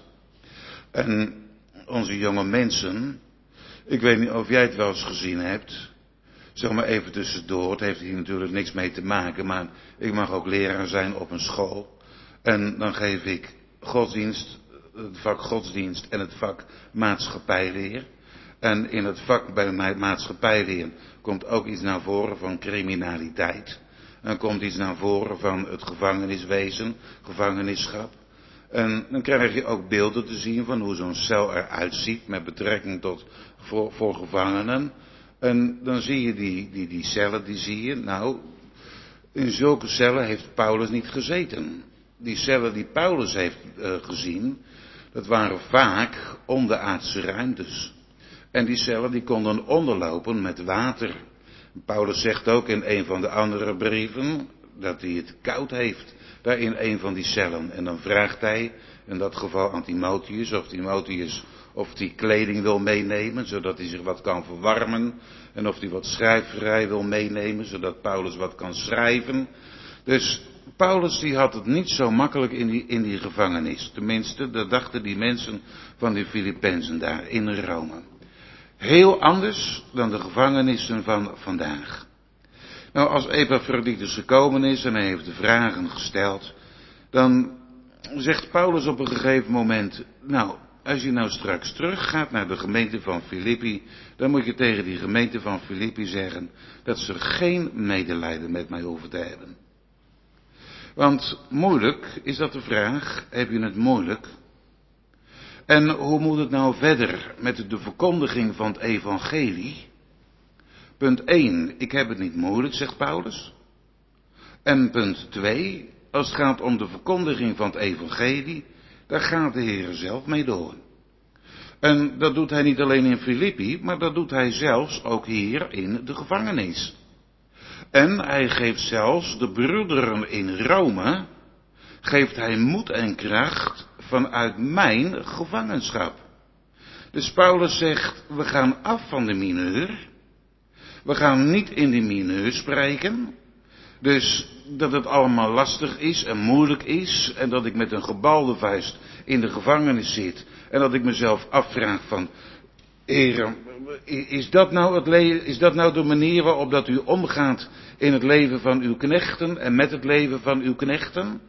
En onze jonge mensen, ik weet niet of jij het wel eens gezien hebt, zeg maar even tussendoor, het heeft hier natuurlijk niks mee te maken, maar ik mag ook leraar zijn op een school. En dan geef ik godsdienst, het vak godsdienst en het vak maatschappijleer. En in het vak bij mij maatschappijleer komt ook iets naar voren van criminaliteit. En komt iets naar voren van het gevangeniswezen, gevangenisschap. En dan krijg je ook beelden te zien van hoe zo'n cel eruit ziet met betrekking tot voor, voor gevangenen. En dan zie je die, die, die cellen, die zie je. Nou, in zulke cellen heeft Paulus niet gezeten. Die cellen die Paulus heeft uh, gezien, dat waren vaak onderaardse ruimtes. En die cellen die konden onderlopen met water. Paulus zegt ook in een van de andere brieven dat hij het koud heeft daar in een van die cellen. En dan vraagt hij, in dat geval aan Timotheus, of Timotheus of hij kleding wil meenemen, zodat hij zich wat kan verwarmen. En of hij wat schrijfvrij wil meenemen, zodat Paulus wat kan schrijven. Dus Paulus die had het niet zo makkelijk in die, in die gevangenis. Tenminste, dat dachten die mensen van die Filippenzen daar in Rome. Heel anders dan de gevangenissen van vandaag. Nou, als Epaphroditus gekomen is en hij heeft de vragen gesteld, dan zegt Paulus op een gegeven moment, nou, als je nou straks teruggaat naar de gemeente van Filippi, dan moet je tegen die gemeente van Filippi zeggen dat ze geen medelijden met mij hoeven te hebben. Want moeilijk, is dat de vraag, heb je het moeilijk? En hoe moet het nou verder met de verkondiging van het evangelie? Punt één, ik heb het niet moeilijk, zegt Paulus. En punt twee, als het gaat om de verkondiging van het evangelie, daar gaat de Heer zelf mee door. En dat doet hij niet alleen in Filippi, maar dat doet hij zelfs ook hier in de gevangenis. En hij geeft zelfs de broederen in Rome, geeft hij moed en kracht vanuit mijn gevangenschap. Dus Paulus zegt, we gaan af van de mineur. We gaan niet in de mineur spreken. Dus dat het allemaal lastig is en moeilijk is. En dat ik met een gebalde vuist in de gevangenis zit. En dat ik mezelf afvraag van, Heer, is dat nou het le- is dat nou de manier waarop dat u omgaat in het leven van uw knechten en met het leven van uw knechten?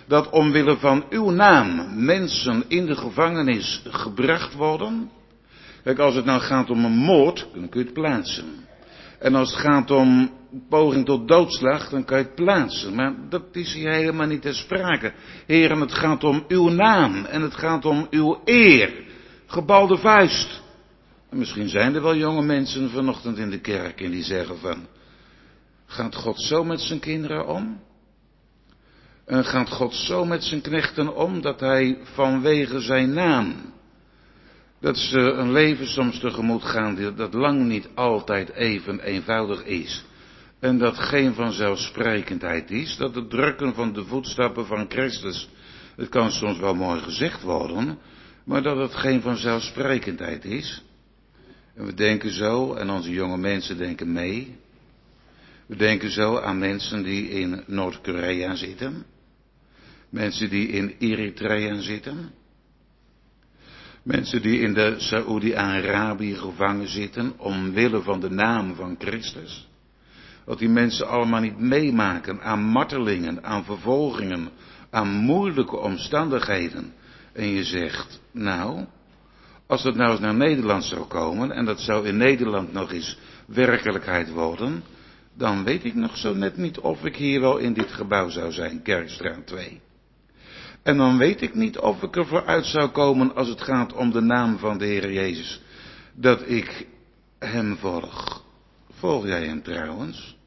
dat omwille van uw naam mensen in de gevangenis gebracht worden. Kijk, als het nou gaat om een moord, dan kun je het plaatsen. En als het gaat om poging tot doodslag, dan kan je het plaatsen. Maar dat is hier helemaal niet ter sprake. Heren, het gaat om uw naam en het gaat om uw eer. Gebalde vuist. En misschien zijn er wel jonge mensen vanochtend in de kerk en die zeggen van, gaat God zo met zijn kinderen om? En gaat God zo met zijn knechten om dat hij vanwege zijn naam, dat ze een leven soms tegemoet gaan dat lang niet altijd even eenvoudig is. En dat geen vanzelfsprekendheid is, dat het drukken van de voetstappen van Christus, het kan soms wel mooi gezegd worden, maar dat het geen vanzelfsprekendheid is. En we denken zo, en onze jonge mensen denken mee, we denken zo aan mensen die in Noord-Korea zitten, mensen die in Eritrea zitten, mensen die in de Saoedi-Arabië gevangen zitten, omwille van de naam van Christus. Wat die mensen allemaal niet meemaken aan martelingen, aan vervolgingen, aan moeilijke omstandigheden. En je zegt, nou, als dat nou eens naar Nederland zou komen, en dat zou in Nederland nog eens werkelijkheid worden, dan weet ik nog zo net niet of ik hier wel in dit gebouw zou zijn, Kerkstraat twee. En dan weet ik niet of ik er vooruit zou komen als het gaat om de naam van de Heer Jezus, dat ik hem volg. Volg jij hem trouwens?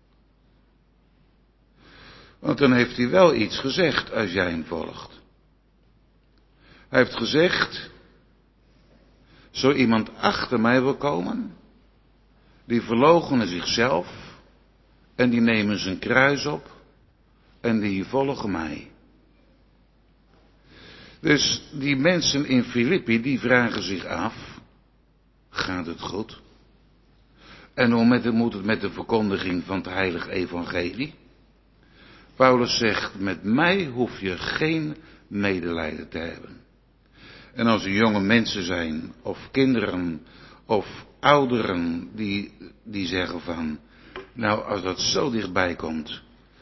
Want dan heeft hij wel iets gezegd als jij hem volgt. Hij heeft gezegd, zo iemand achter mij wil komen, die verloochenen zichzelf en die nemen zijn kruis op en die volgen mij. Dus die mensen in Filippi, die vragen zich af, gaat het goed? En hoe met het, moet het met de verkondiging van het heilige evangelie? Paulus zegt, met mij hoef je geen medelijden te hebben. En als er jonge mensen zijn, of kinderen, of ouderen, die, die zeggen van, nou als dat zo dichtbij komt,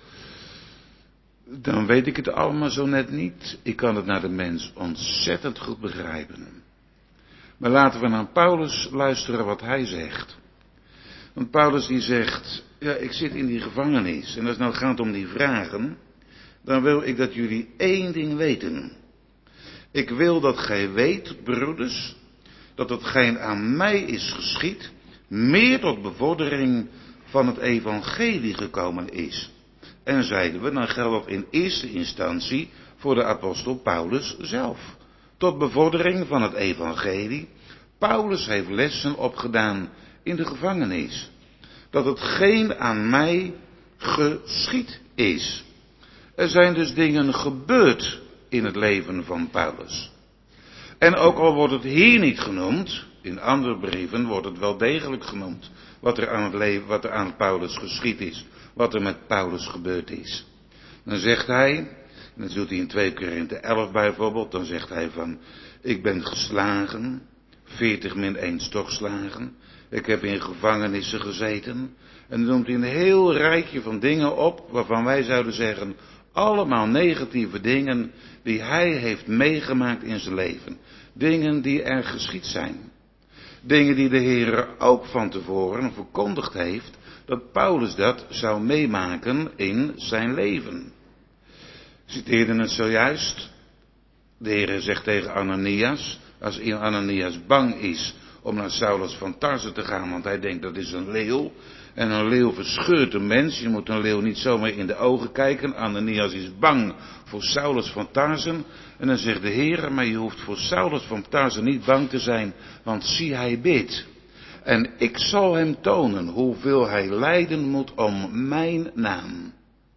dan weet ik het allemaal zo net niet. Ik kan het naar de mens ontzettend goed begrijpen. Maar laten we naar Paulus luisteren wat hij zegt. Want Paulus die zegt, ja, ik zit in die gevangenis. En als het nou gaat om die vragen, dan wil ik dat jullie één ding weten. Ik wil dat gij weet, broeders, dat hetgeen aan mij is geschied, meer tot bevordering van het evangelie gekomen is. En zeiden we, dan geldt dat in eerste instantie voor de apostel Paulus zelf. Tot bevordering van het evangelie. Paulus heeft lessen opgedaan in de gevangenis. Dat hetgeen aan mij geschied is. Er zijn dus dingen gebeurd in het leven van Paulus. En ook al wordt het hier niet genoemd, in andere brieven wordt het wel degelijk genoemd. Wat er aan het leven, wat er aan Paulus geschied is. Wat er met Paulus gebeurd is. Dan zegt hij, en dat doet hij in twee Korinthe elf bijvoorbeeld, dan zegt hij van, ik ben geslagen, veertig min één stokslagen, ik heb in gevangenissen gezeten, en dan noemt hij een heel rijtje van dingen op, waarvan wij zouden zeggen, allemaal negatieve dingen die hij heeft meegemaakt in zijn leven. Dingen die er geschied zijn. Dingen die de Heer ook van tevoren verkondigd heeft, dat Paulus dat zou meemaken in zijn leven. Ik citeerde het zojuist. De Heer zegt tegen Ananias, als Ananias bang is om naar Saulus van Tarse te gaan, want hij denkt dat is een leeuw. En een leeuw verscheurt een mens. Je moet een leeuw niet zomaar in de ogen kijken. Ananias is bang voor Saulus van Tarse. En dan zegt de Heer, maar je hoeft voor Saulus van Tarse niet bang te zijn, want zie hij bidt. En ik zal hem tonen hoeveel hij lijden moet om mijn naam.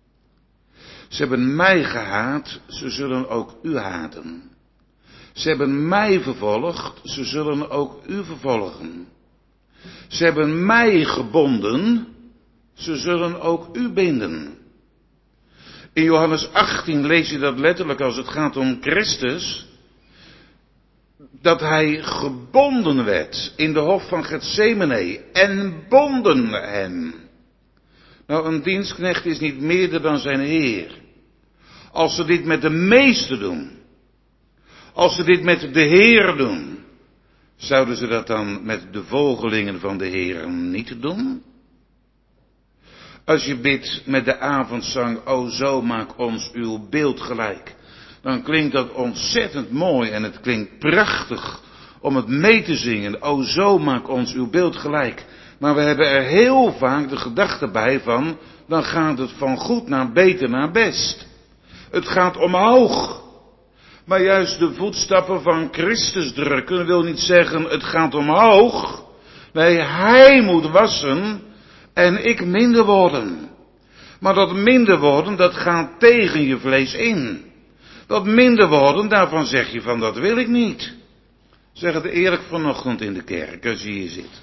Ze hebben mij gehaat, ze zullen ook u haten. Ze hebben mij vervolgd, ze zullen ook u vervolgen. Ze hebben mij gebonden, ze zullen ook u binden. In Johannes achttien lees je dat letterlijk als het gaat om Christus, dat hij gebonden werd in de hof van Getsemane en bonden hem. Nou, een dienstknecht is niet meerder dan zijn Heer. Als ze dit met de meester doen, als ze dit met de Heer doen, zouden ze dat dan met de volgelingen van de Heer niet doen? Als je bidt met de avondzang, o zo maak ons uw beeld gelijk, dan klinkt dat ontzettend mooi en het klinkt prachtig om het mee te zingen. O zo maak ons uw beeld gelijk. Maar we hebben er heel vaak de gedachte bij van, dan gaat het van goed naar beter naar best. Het gaat omhoog. Maar juist de voetstappen van Christus drukken wil niet zeggen het gaat omhoog. Nee, hij moet wassen en ik minder worden. Maar dat minder worden, dat gaat tegen je vlees in. Dat minder worden, daarvan zeg je van dat wil ik niet. Zeg het eerlijk vanochtend in de kerk als je hier zit.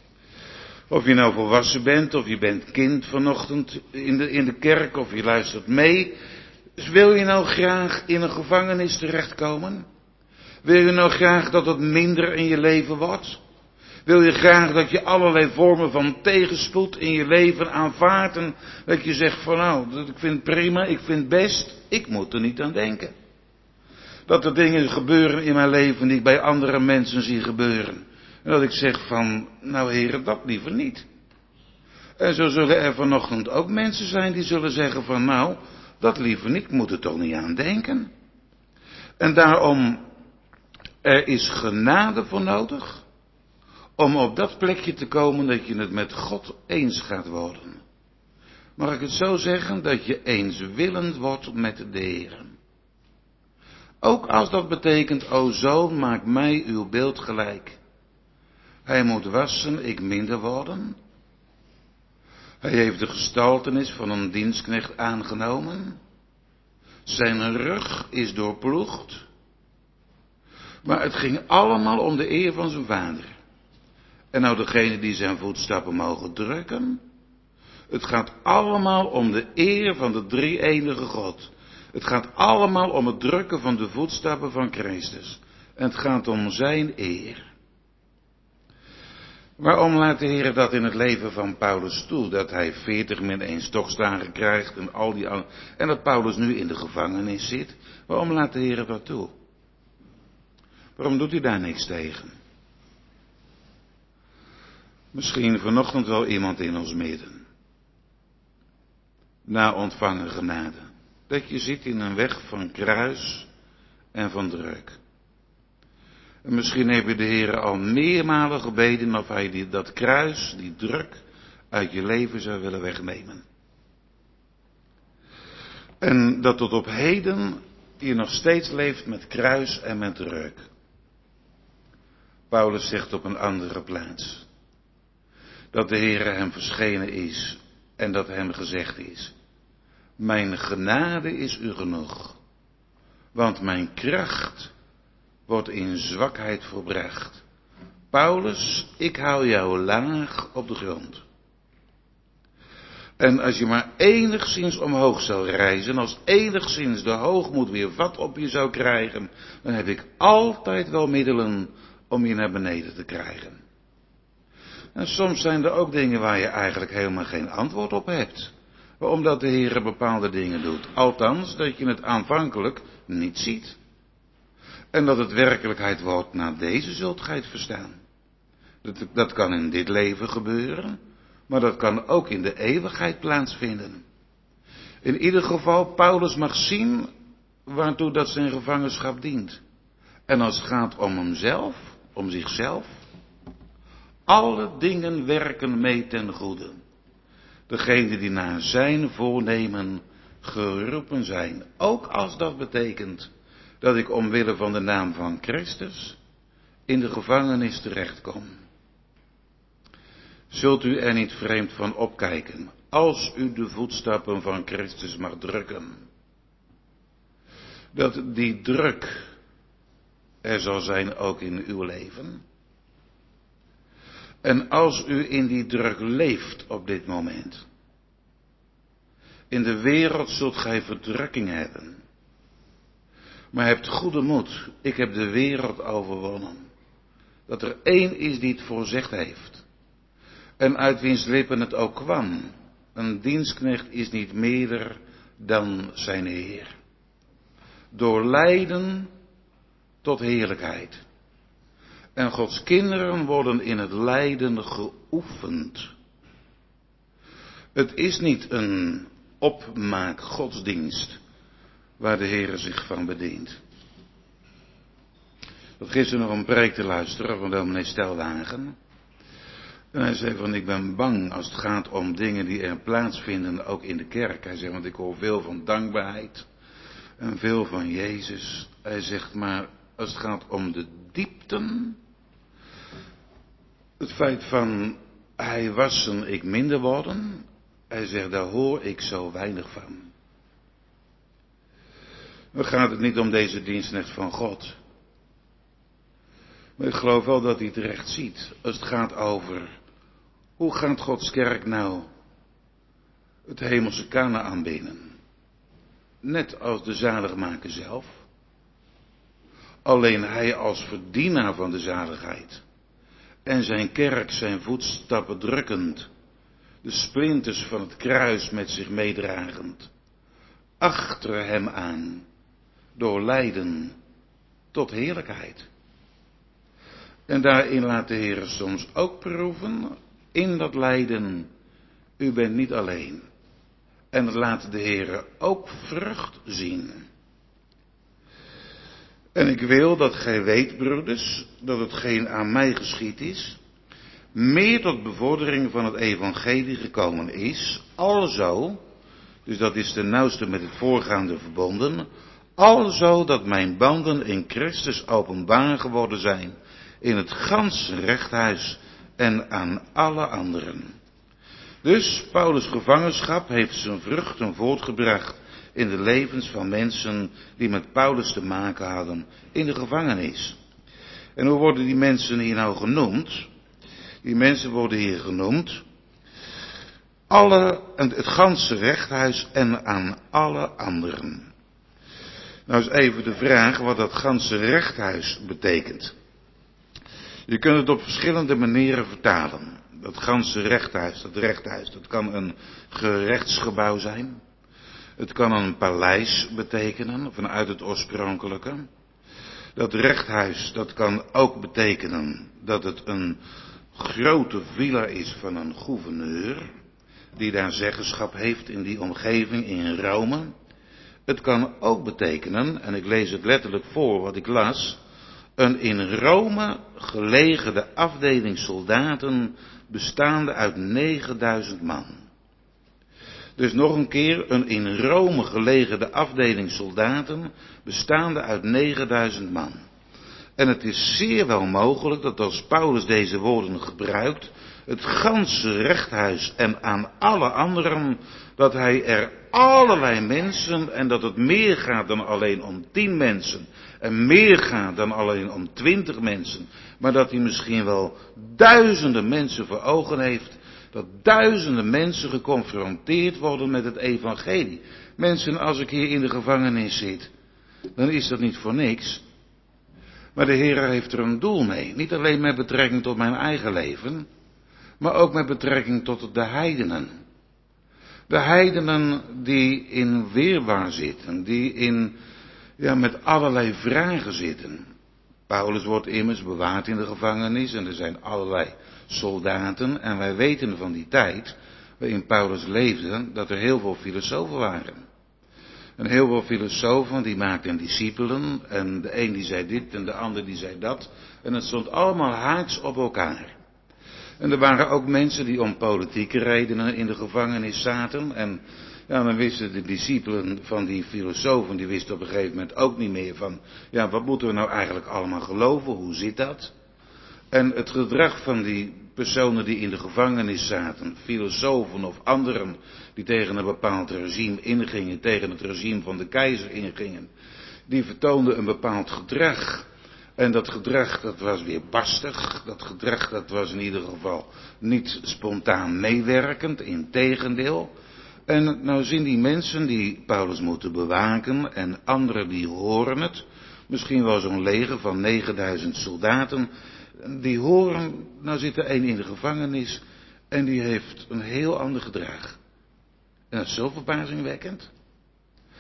Of je nou volwassen bent, of je bent kind vanochtend in de, in de kerk, of je luistert mee. Dus wil je nou graag in een gevangenis terechtkomen? Wil je nou graag dat het minder in je leven wordt? Wil je graag dat je allerlei vormen van tegenspoed in je leven aanvaardt en dat je zegt van nou, ik vind het prima, ik vind het best, ik moet er niet aan denken. Dat er dingen gebeuren in mijn leven die ik bij andere mensen zie gebeuren. En dat ik zeg van, nou heren, dat liever niet. En zo zullen er vanochtend ook mensen zijn die zullen zeggen van nou, dat liever niet, ik moet er toch niet aan denken. En daarom, er is genade voor nodig om op dat plekje te komen dat je het met God eens gaat worden. Mag ik het zo zeggen, dat je eenswillend wordt met de Heer. Ook als dat betekent, o zoon, maak mij uw beeld gelijk. Hij moet wassen, ik minder worden. Hij heeft de gestaltenis van een dienstknecht aangenomen. Zijn rug is doorploegd. Maar het ging allemaal om de eer van zijn vader. En nou degene die zijn voetstappen mogen drukken. Het gaat allemaal om de eer van de drie-enige God. Het gaat allemaal om het drukken van de voetstappen van Christus. En het gaat om zijn eer. Waarom laat de Heer dat in het leven van Paulus toe? Dat hij veertig min één stokslagen krijgt en al die an- en dat Paulus nu in de gevangenis zit. Waarom laat de Heer dat toe? Waarom doet hij daar niks tegen? Misschien vanochtend wel iemand in ons midden. Na ontvangen genade. Dat je zit in een weg van kruis en van druk. En misschien heb je de Heer al meermalen gebeden of hij die, dat kruis, die druk, uit je leven zou willen wegnemen. En dat tot op heden je nog steeds leeft met kruis en met druk. Paulus zegt op een andere plaats dat de Heer hem verschenen is en dat hem gezegd is: mijn genade is u genoeg, want mijn kracht wordt in zwakheid volbracht. Paulus, ik hou jou laag op de grond. En als je maar enigszins omhoog zou reizen, als enigszins de hoogmoed weer vat op je zou krijgen, dan heb ik altijd wel middelen om je naar beneden te krijgen. En soms zijn er ook dingen waar je eigenlijk helemaal geen antwoord op hebt. Omdat de Heer bepaalde dingen doet. Althans, dat je het aanvankelijk niet ziet. En dat het werkelijkheid wordt, na deze zult gij het verstaan. Dat, dat kan in dit leven gebeuren, maar dat kan ook in de eeuwigheid plaatsvinden. In ieder geval, Paulus mag zien waartoe dat zijn gevangenschap dient. En als het gaat om hemzelf, om zichzelf, alle dingen werken mee ten goede. Degene die naar zijn voornemen geroepen zijn, ook als dat betekent dat ik omwille van de naam van Christus in de gevangenis terechtkom. Zult u er niet vreemd van opkijken, als u de voetstappen van Christus mag drukken. Dat die druk er zal zijn ook in uw leven. En als u in die druk leeft op dit moment. In de wereld zult gij verdrukking hebben. Maar hebt goede moed. Ik heb de wereld overwonnen. Dat er één is die het voorzegd heeft. En uit wiens lippen het ook kwam. Een dienstknecht is niet meerder dan zijn Heer. door lijden tot heerlijkheid. En Gods kinderen worden in het lijden geoefend. Het is niet een opmaak godsdienst waar de Heer zich van bedient. Dat gisteren nog een preek te luisteren van dominee Steldagen. En hij zei van, ik ben bang als het gaat om dingen die er plaatsvinden, ook in de kerk. Hij zegt, want ik hoor veel van dankbaarheid en veel van Jezus. Hij zegt, maar als het gaat om de diepten, het feit van, hij wassen, ik minder worden. Hij zegt, daar hoor ik zo weinig van. Dan gaat het niet om deze dienstnecht van God. Maar ik geloof wel dat hij het recht ziet. Als het gaat over, hoe gaat Gods kerk nou het hemelse Kanaan binnen? Net als de zaligmaker zelf. Alleen hij als verdienaar van de zaligheid. En zijn kerk zijn voetstappen drukkend. De splinters van het kruis met zich meedragend. Achter hem aan. Door lijden tot heerlijkheid. En daarin laat de Heer soms ook proeven, in dat lijden, u bent niet alleen. En dat laat de Heer ook vrucht zien. En ik wil dat gij weet, broeders, dat hetgeen aan mij geschied is, meer tot bevordering van het evangelie gekomen is, alzo, dus dat is ten nauwste met het voorgaande verbonden, alzo dat mijn banden in Christus openbaar geworden zijn, in het ganse rechthuis en aan alle anderen. Dus Paulus' gevangenschap heeft zijn vruchten voortgebracht in de levens van mensen die met Paulus te maken hadden in de gevangenis. En hoe worden die mensen hier nou genoemd? Die mensen worden hier genoemd, alle, het ganse rechthuis en aan alle anderen. Nou is even de vraag wat dat ganse rechthuis betekent. Je kunt het op verschillende manieren vertalen. Dat ganse rechthuis, dat rechthuis, dat kan een gerechtsgebouw zijn. Het kan een paleis betekenen, vanuit het oorspronkelijke. Dat rechthuis, dat kan ook betekenen dat het een grote villa is van een gouverneur, die daar zeggenschap heeft in die omgeving in Rome. Het kan ook betekenen, en ik lees het letterlijk voor wat ik las, een in Rome gelegerde afdeling soldaten bestaande uit negenduizend man. Dus nog een keer, een in Rome gelegerde afdeling soldaten bestaande uit negenduizend man. En het is zeer wel mogelijk dat als Paulus deze woorden gebruikt, het ganse rechthuis en aan alle anderen, dat hij er allerlei mensen, en dat het meer gaat dan alleen om tien mensen, en meer gaat dan alleen om twintig mensen, maar dat hij misschien wel duizenden mensen voor ogen heeft, dat duizenden mensen geconfronteerd worden met het evangelie. Mensen, als ik hier in de gevangenis zit, dan is dat niet voor niks. Maar de Heer heeft er een doel mee. Niet alleen met betrekking tot mijn eigen leven, maar ook met betrekking tot de heidenen. De heidenen die in weerwaar zitten, die in, ja, met allerlei vragen zitten. Paulus wordt immers bewaard in de gevangenis en er zijn allerlei soldaten. En wij weten van die tijd waarin Paulus leefde dat er heel veel filosofen waren. En heel veel filosofen die maakten discipelen en de een die zei dit en de ander die zei dat. En het stond allemaal haaks op elkaar. En er waren ook mensen die om politieke redenen in de gevangenis zaten. En ja, dan wisten de discipelen van die filosofen, die wisten op een gegeven moment ook niet meer van, ja, wat moeten we nou eigenlijk allemaal geloven, hoe zit dat? En het gedrag van die personen die in de gevangenis zaten, filosofen of anderen, die tegen een bepaald regime ingingen, tegen het regime van de keizer ingingen, die vertoonden een bepaald gedrag. En dat gedrag, dat was weer barstig, dat gedrag, dat was in ieder geval niet spontaan meewerkend, integendeel. En nou zien die mensen die Paulus moeten bewaken en anderen die horen het, misschien wel zo'n leger van negenduizend soldaten, die horen, nou zit er een in de gevangenis en die heeft een heel ander gedrag. En dat is zo verbazingwekkend.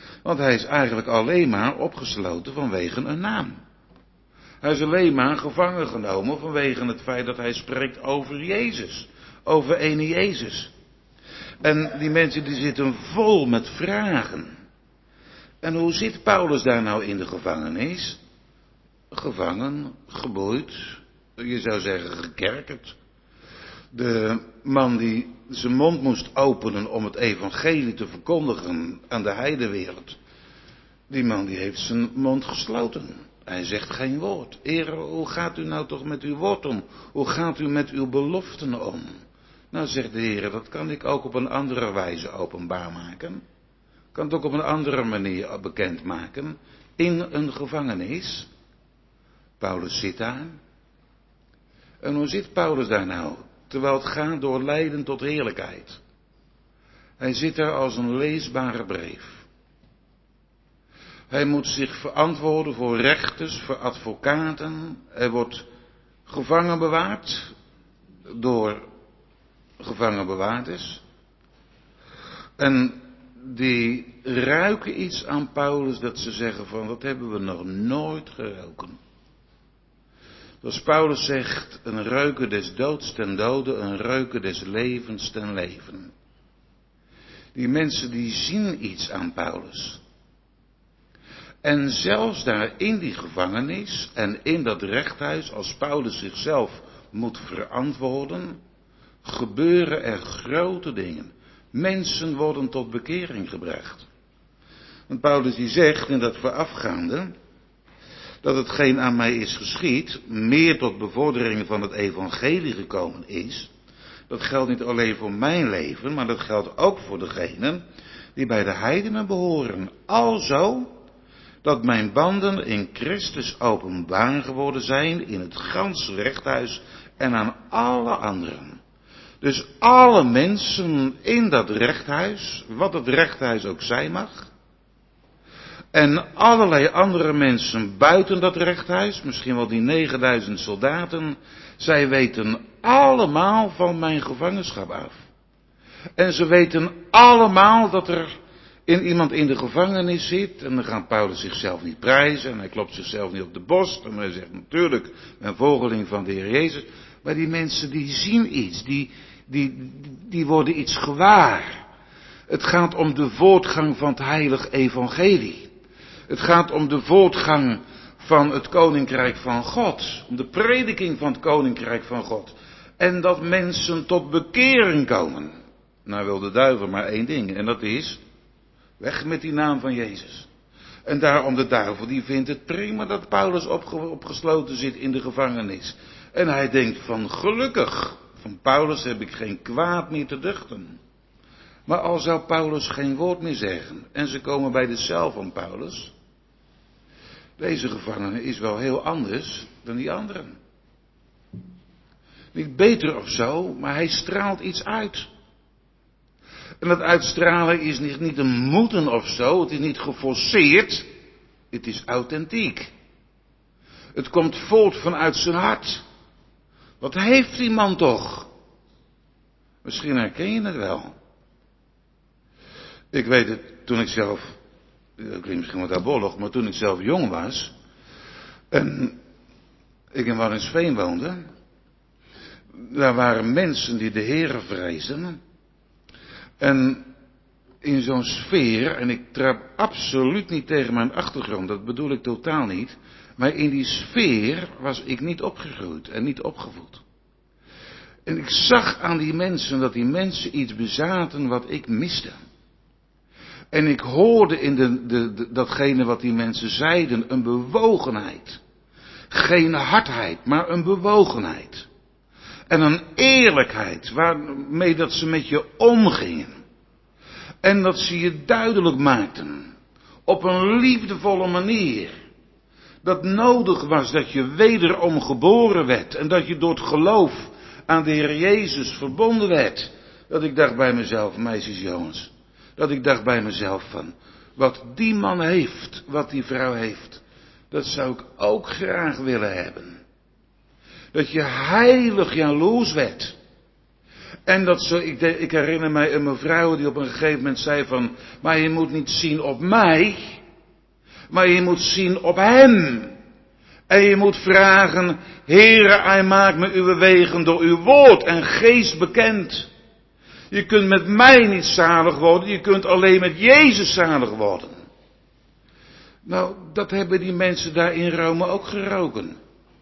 Want hij is eigenlijk alleen maar opgesloten vanwege een naam. Hij is alleen maar gevangen genomen vanwege het feit dat hij spreekt over Jezus. Over ene Jezus. En die mensen die zitten vol met vragen. En hoe zit Paulus daar nou in de gevangenis? Gevangen, geboeid, je zou zeggen gekerkerd. De man die zijn mond moest openen om het evangelie te verkondigen aan de heidenwereld. Die man die heeft zijn mond gesloten. Hij zegt geen woord. Heer, hoe gaat u nou toch met uw woord om? Hoe gaat u met uw beloften om? Nou zegt de Heer, dat kan ik ook op een andere wijze openbaar maken. Ik kan het ook op een andere manier bekendmaken. In een gevangenis. Paulus zit daar. En hoe zit Paulus daar nou? Terwijl het gaat door lijden tot heerlijkheid. Hij zit daar als een leesbare brief. Hij moet zich verantwoorden voor rechters, voor advocaten. Hij wordt gevangen bewaard door gevangenbewaarders. En die ruiken iets aan Paulus dat ze zeggen van, dat hebben we nog nooit geroken. Zoals Paulus zegt, een reuken des doods ten dode, een reuken des levens ten leven. Die mensen die zien iets aan Paulus. En zelfs daar in die gevangenis en in dat rechthuis, als Paulus zichzelf moet verantwoorden, gebeuren er grote dingen. Mensen worden tot bekering gebracht. Want Paulus die zegt in dat voorafgaande, dat hetgeen aan mij is geschied, meer tot bevordering van het evangelie gekomen is. Dat geldt niet alleen voor mijn leven, maar dat geldt ook voor degenen die bij de heidenen behoren. Alzo, dat mijn banden in Christus openbaar geworden zijn in het ganse rechthuis en aan alle anderen. Dus alle mensen in dat rechthuis, wat het rechthuis ook zijn mag, en allerlei andere mensen buiten dat rechthuis, misschien wel die negenduizend soldaten, zij weten allemaal van mijn gevangenschap af. En ze weten allemaal dat er in iemand in de gevangenis zit, en dan gaat Paulus zichzelf niet prijzen, en hij klopt zichzelf niet op de borst, en hij zegt natuurlijk, mijn volgeling van de Heer Jezus, maar die mensen die zien iets, die, die, die worden iets gewaar. Het gaat om de voortgang van het heilig evangelie. Het gaat om de voortgang van het koninkrijk van God, om de prediking van het koninkrijk van God. En dat mensen tot bekering komen. Nou wil de duivel maar één ding, en dat is, weg met die naam van Jezus. En daarom de duivel, die vindt het prima dat Paulus opge- opgesloten zit in de gevangenis. En hij denkt van, gelukkig, van Paulus heb ik geen kwaad meer te duchten. Maar al zou Paulus geen woord meer zeggen, en ze komen bij de cel van Paulus. Deze gevangene is wel heel anders dan die anderen. Niet beter of zo, maar hij straalt iets uit. En dat uitstralen is niet, niet een moeten of zo, het is niet geforceerd, het is authentiek. Het komt voort vanuit zijn hart. Wat heeft die man toch? Misschien herken je het wel. Ik weet het, toen ik zelf, dat klinkt misschien wat abollig, maar toen ik zelf jong was, en ik in Waddinxveen woonde, daar waren mensen die de Heere vreesden. En in zo'n sfeer, en ik trap absoluut niet tegen mijn achtergrond, dat bedoel ik totaal niet, maar in die sfeer was ik niet opgegroeid en niet opgevoed. En ik zag aan die mensen dat die mensen iets bezaten wat ik miste. En ik hoorde in de, de, de, datgene wat die mensen zeiden, een bewogenheid. Geen hardheid, maar een bewogenheid. En een eerlijkheid waarmee dat ze met je omgingen. En dat ze je duidelijk maakten. Op een liefdevolle manier. Dat nodig was dat je wederom geboren werd. En dat je door het geloof aan de Heer Jezus verbonden werd. Dat ik dacht bij mezelf, meisjes, jongens. Dat ik dacht bij mezelf van, wat die man heeft, wat die vrouw heeft. Dat zou ik ook graag willen hebben. Dat je heilig jaloers werd. En dat zo, ik, ik herinner mij een mevrouw die op een gegeven moment zei van, maar je moet niet zien op mij, maar je moet zien op hem. En je moet vragen, Heere, hij maakt me uw wegen door uw woord en geest bekend. Je kunt met mij niet zalig worden, je kunt alleen met Jezus zalig worden. Nou, dat hebben die mensen daar in Rome ook geroken.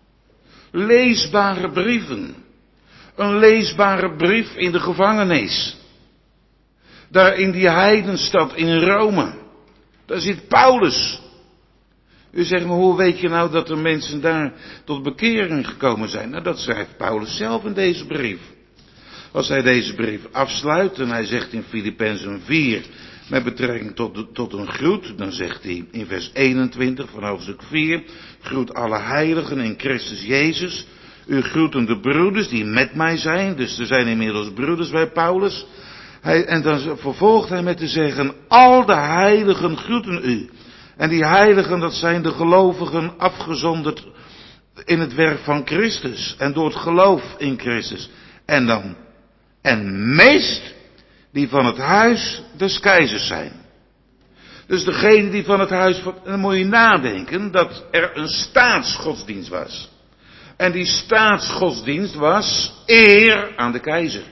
Leesbare brieven. Een leesbare brief in de gevangenis. Daar in die heidenstad in Rome. Daar zit Paulus. U zegt, maar hoe weet je nou dat er mensen daar tot bekering gekomen zijn? Nou, dat schrijft Paulus zelf in deze brief. Als hij deze brief afsluit en hij zegt in Filippenzen vier, met betrekking tot, tot een groet, dan zegt hij in vers eenentwintig van hoofdstuk vier, groet alle heiligen in Christus Jezus. U groeten de broeders die met mij zijn, dus er zijn inmiddels broeders bij Paulus. Hij, en dan vervolgt hij met te zeggen, al de heiligen groeten u. En die heiligen, dat zijn de gelovigen afgezonderd in het werk van Christus. En door het geloof in Christus. En dan, en meest die van het huis des keizers zijn. Dus degene die van het huis van, dan moet je nadenken dat er een staatsgodsdienst was. En die staatsgodsdienst was eer aan de keizer.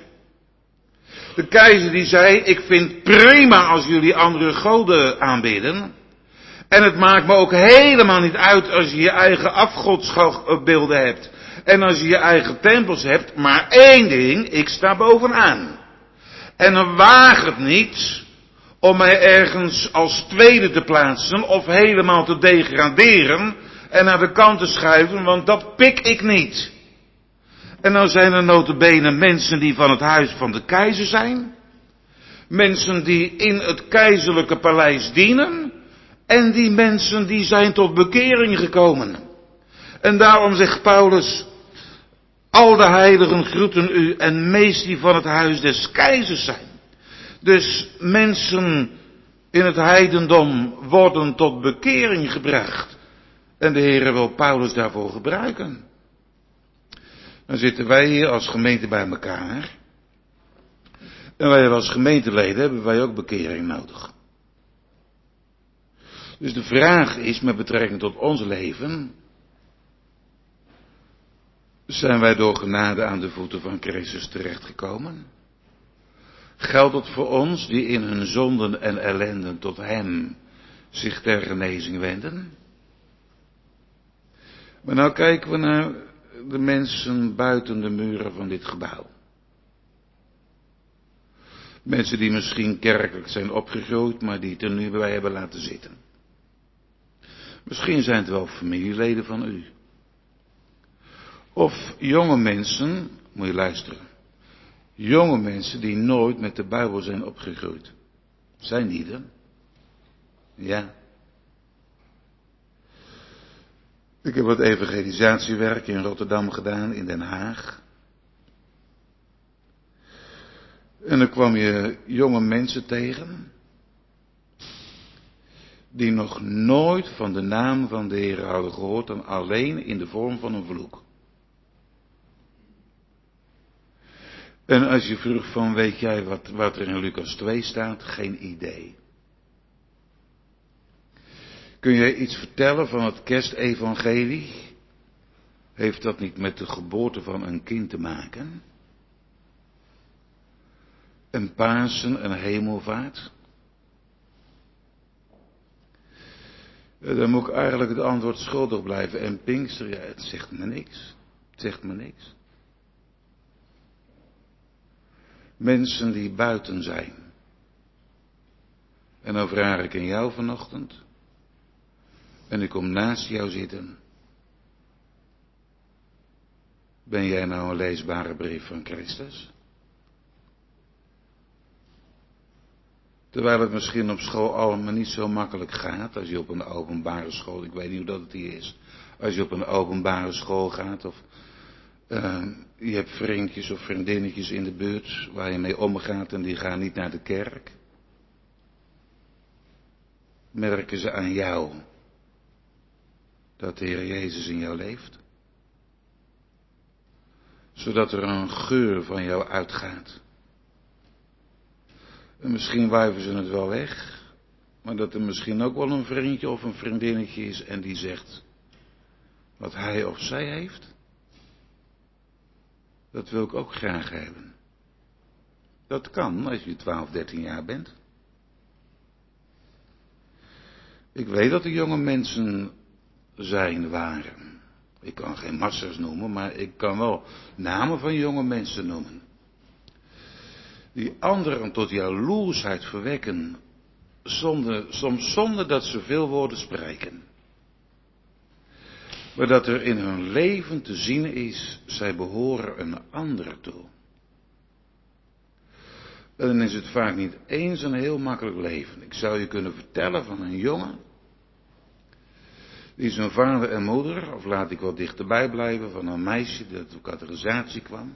De keizer die zei, ik vind prima als jullie andere goden aanbidden. En het maakt me ook helemaal niet uit als je je eigen afgodsbeelden hebt. En als je je eigen tempels hebt. Maar één ding, ik sta bovenaan. En dan waag het niet om mij ergens als tweede te plaatsen of helemaal te degraderen en naar de kant te schuiven, want dat pik ik niet. En nou zijn er nota bene mensen die van het huis van de keizer zijn. Mensen die in het keizerlijke paleis dienen. En die mensen die zijn tot bekering gekomen. En daarom zegt Paulus, al de heiligen groeten u en meest die van het huis des keizers zijn. Dus mensen in het heidendom worden tot bekering gebracht. En de Heere wil Paulus daarvoor gebruiken. Dan zitten wij hier als gemeente bij elkaar. En wij als gemeenteleden hebben wij ook bekering nodig. Dus de vraag is met betrekking tot ons leven. Zijn wij door genade aan de voeten van Christus terechtgekomen? Geldt het voor ons die in hun zonden en ellenden tot hem zich ter genezing wenden? Maar nou kijken we naar de mensen buiten de muren van dit gebouw. Mensen die misschien kerkelijk zijn opgegroeid, maar die het er nu bij hebben laten zitten. Misschien zijn het wel familieleden van u. Of jonge mensen, moet je luisteren. Jonge mensen die nooit met de Bijbel zijn opgegroeid. Zijn die er? Ja. Ik heb wat evangelisatiewerk in Rotterdam gedaan, in Den Haag. En dan kwam je jonge mensen tegen. Die nog nooit van de naam van de Heer hadden gehoord dan alleen in de vorm van een vloek. En als je vroeg van, weet jij wat, wat er in Lucas twee staat? Geen idee. Kun jij iets vertellen van het kerstevangelie? Heeft dat niet met de geboorte van een kind te maken? Een Pasen, een hemelvaart? Dan moet ik eigenlijk het antwoord schuldig blijven. En Pinkster, ja, het zegt me niks. Het zegt me niks. Mensen die buiten zijn. En dan vraag ik aan jou vanochtend. En ik kom naast jou zitten. Ben jij nou een leesbare brief van Christus? Terwijl het misschien op school allemaal niet zo makkelijk gaat. Als je op een openbare school, ik weet niet hoe dat het hier is. Als je op een openbare school gaat of uh, je hebt vriendjes of vriendinnetjes in de buurt waar je mee omgaat en die gaan niet naar de kerk. Merken ze aan jou dat de Heer Jezus in jou leeft? Zodat er een geur van jou uitgaat. En misschien wuiven ze het wel weg. Maar dat er misschien ook wel een vriendje of een vriendinnetje is en die zegt. Wat hij of zij heeft. Dat wil ik ook graag hebben. Dat kan als je twaalf, dertien jaar bent. Ik weet dat er jonge mensen zijn, waren. Ik kan geen massa's noemen, maar ik kan wel namen van jonge mensen noemen. Die anderen tot jaloersheid verwekken, zonder, soms zonder dat ze veel woorden spreken. Maar dat er in hun leven te zien is, zij behoren een ander toe. En dan is het vaak niet eens een heel makkelijk leven. Ik zou je kunnen vertellen van een jongen, die zijn vader en moeder, of laat ik wat dichterbij blijven, van een meisje dat op catechisatie kwam.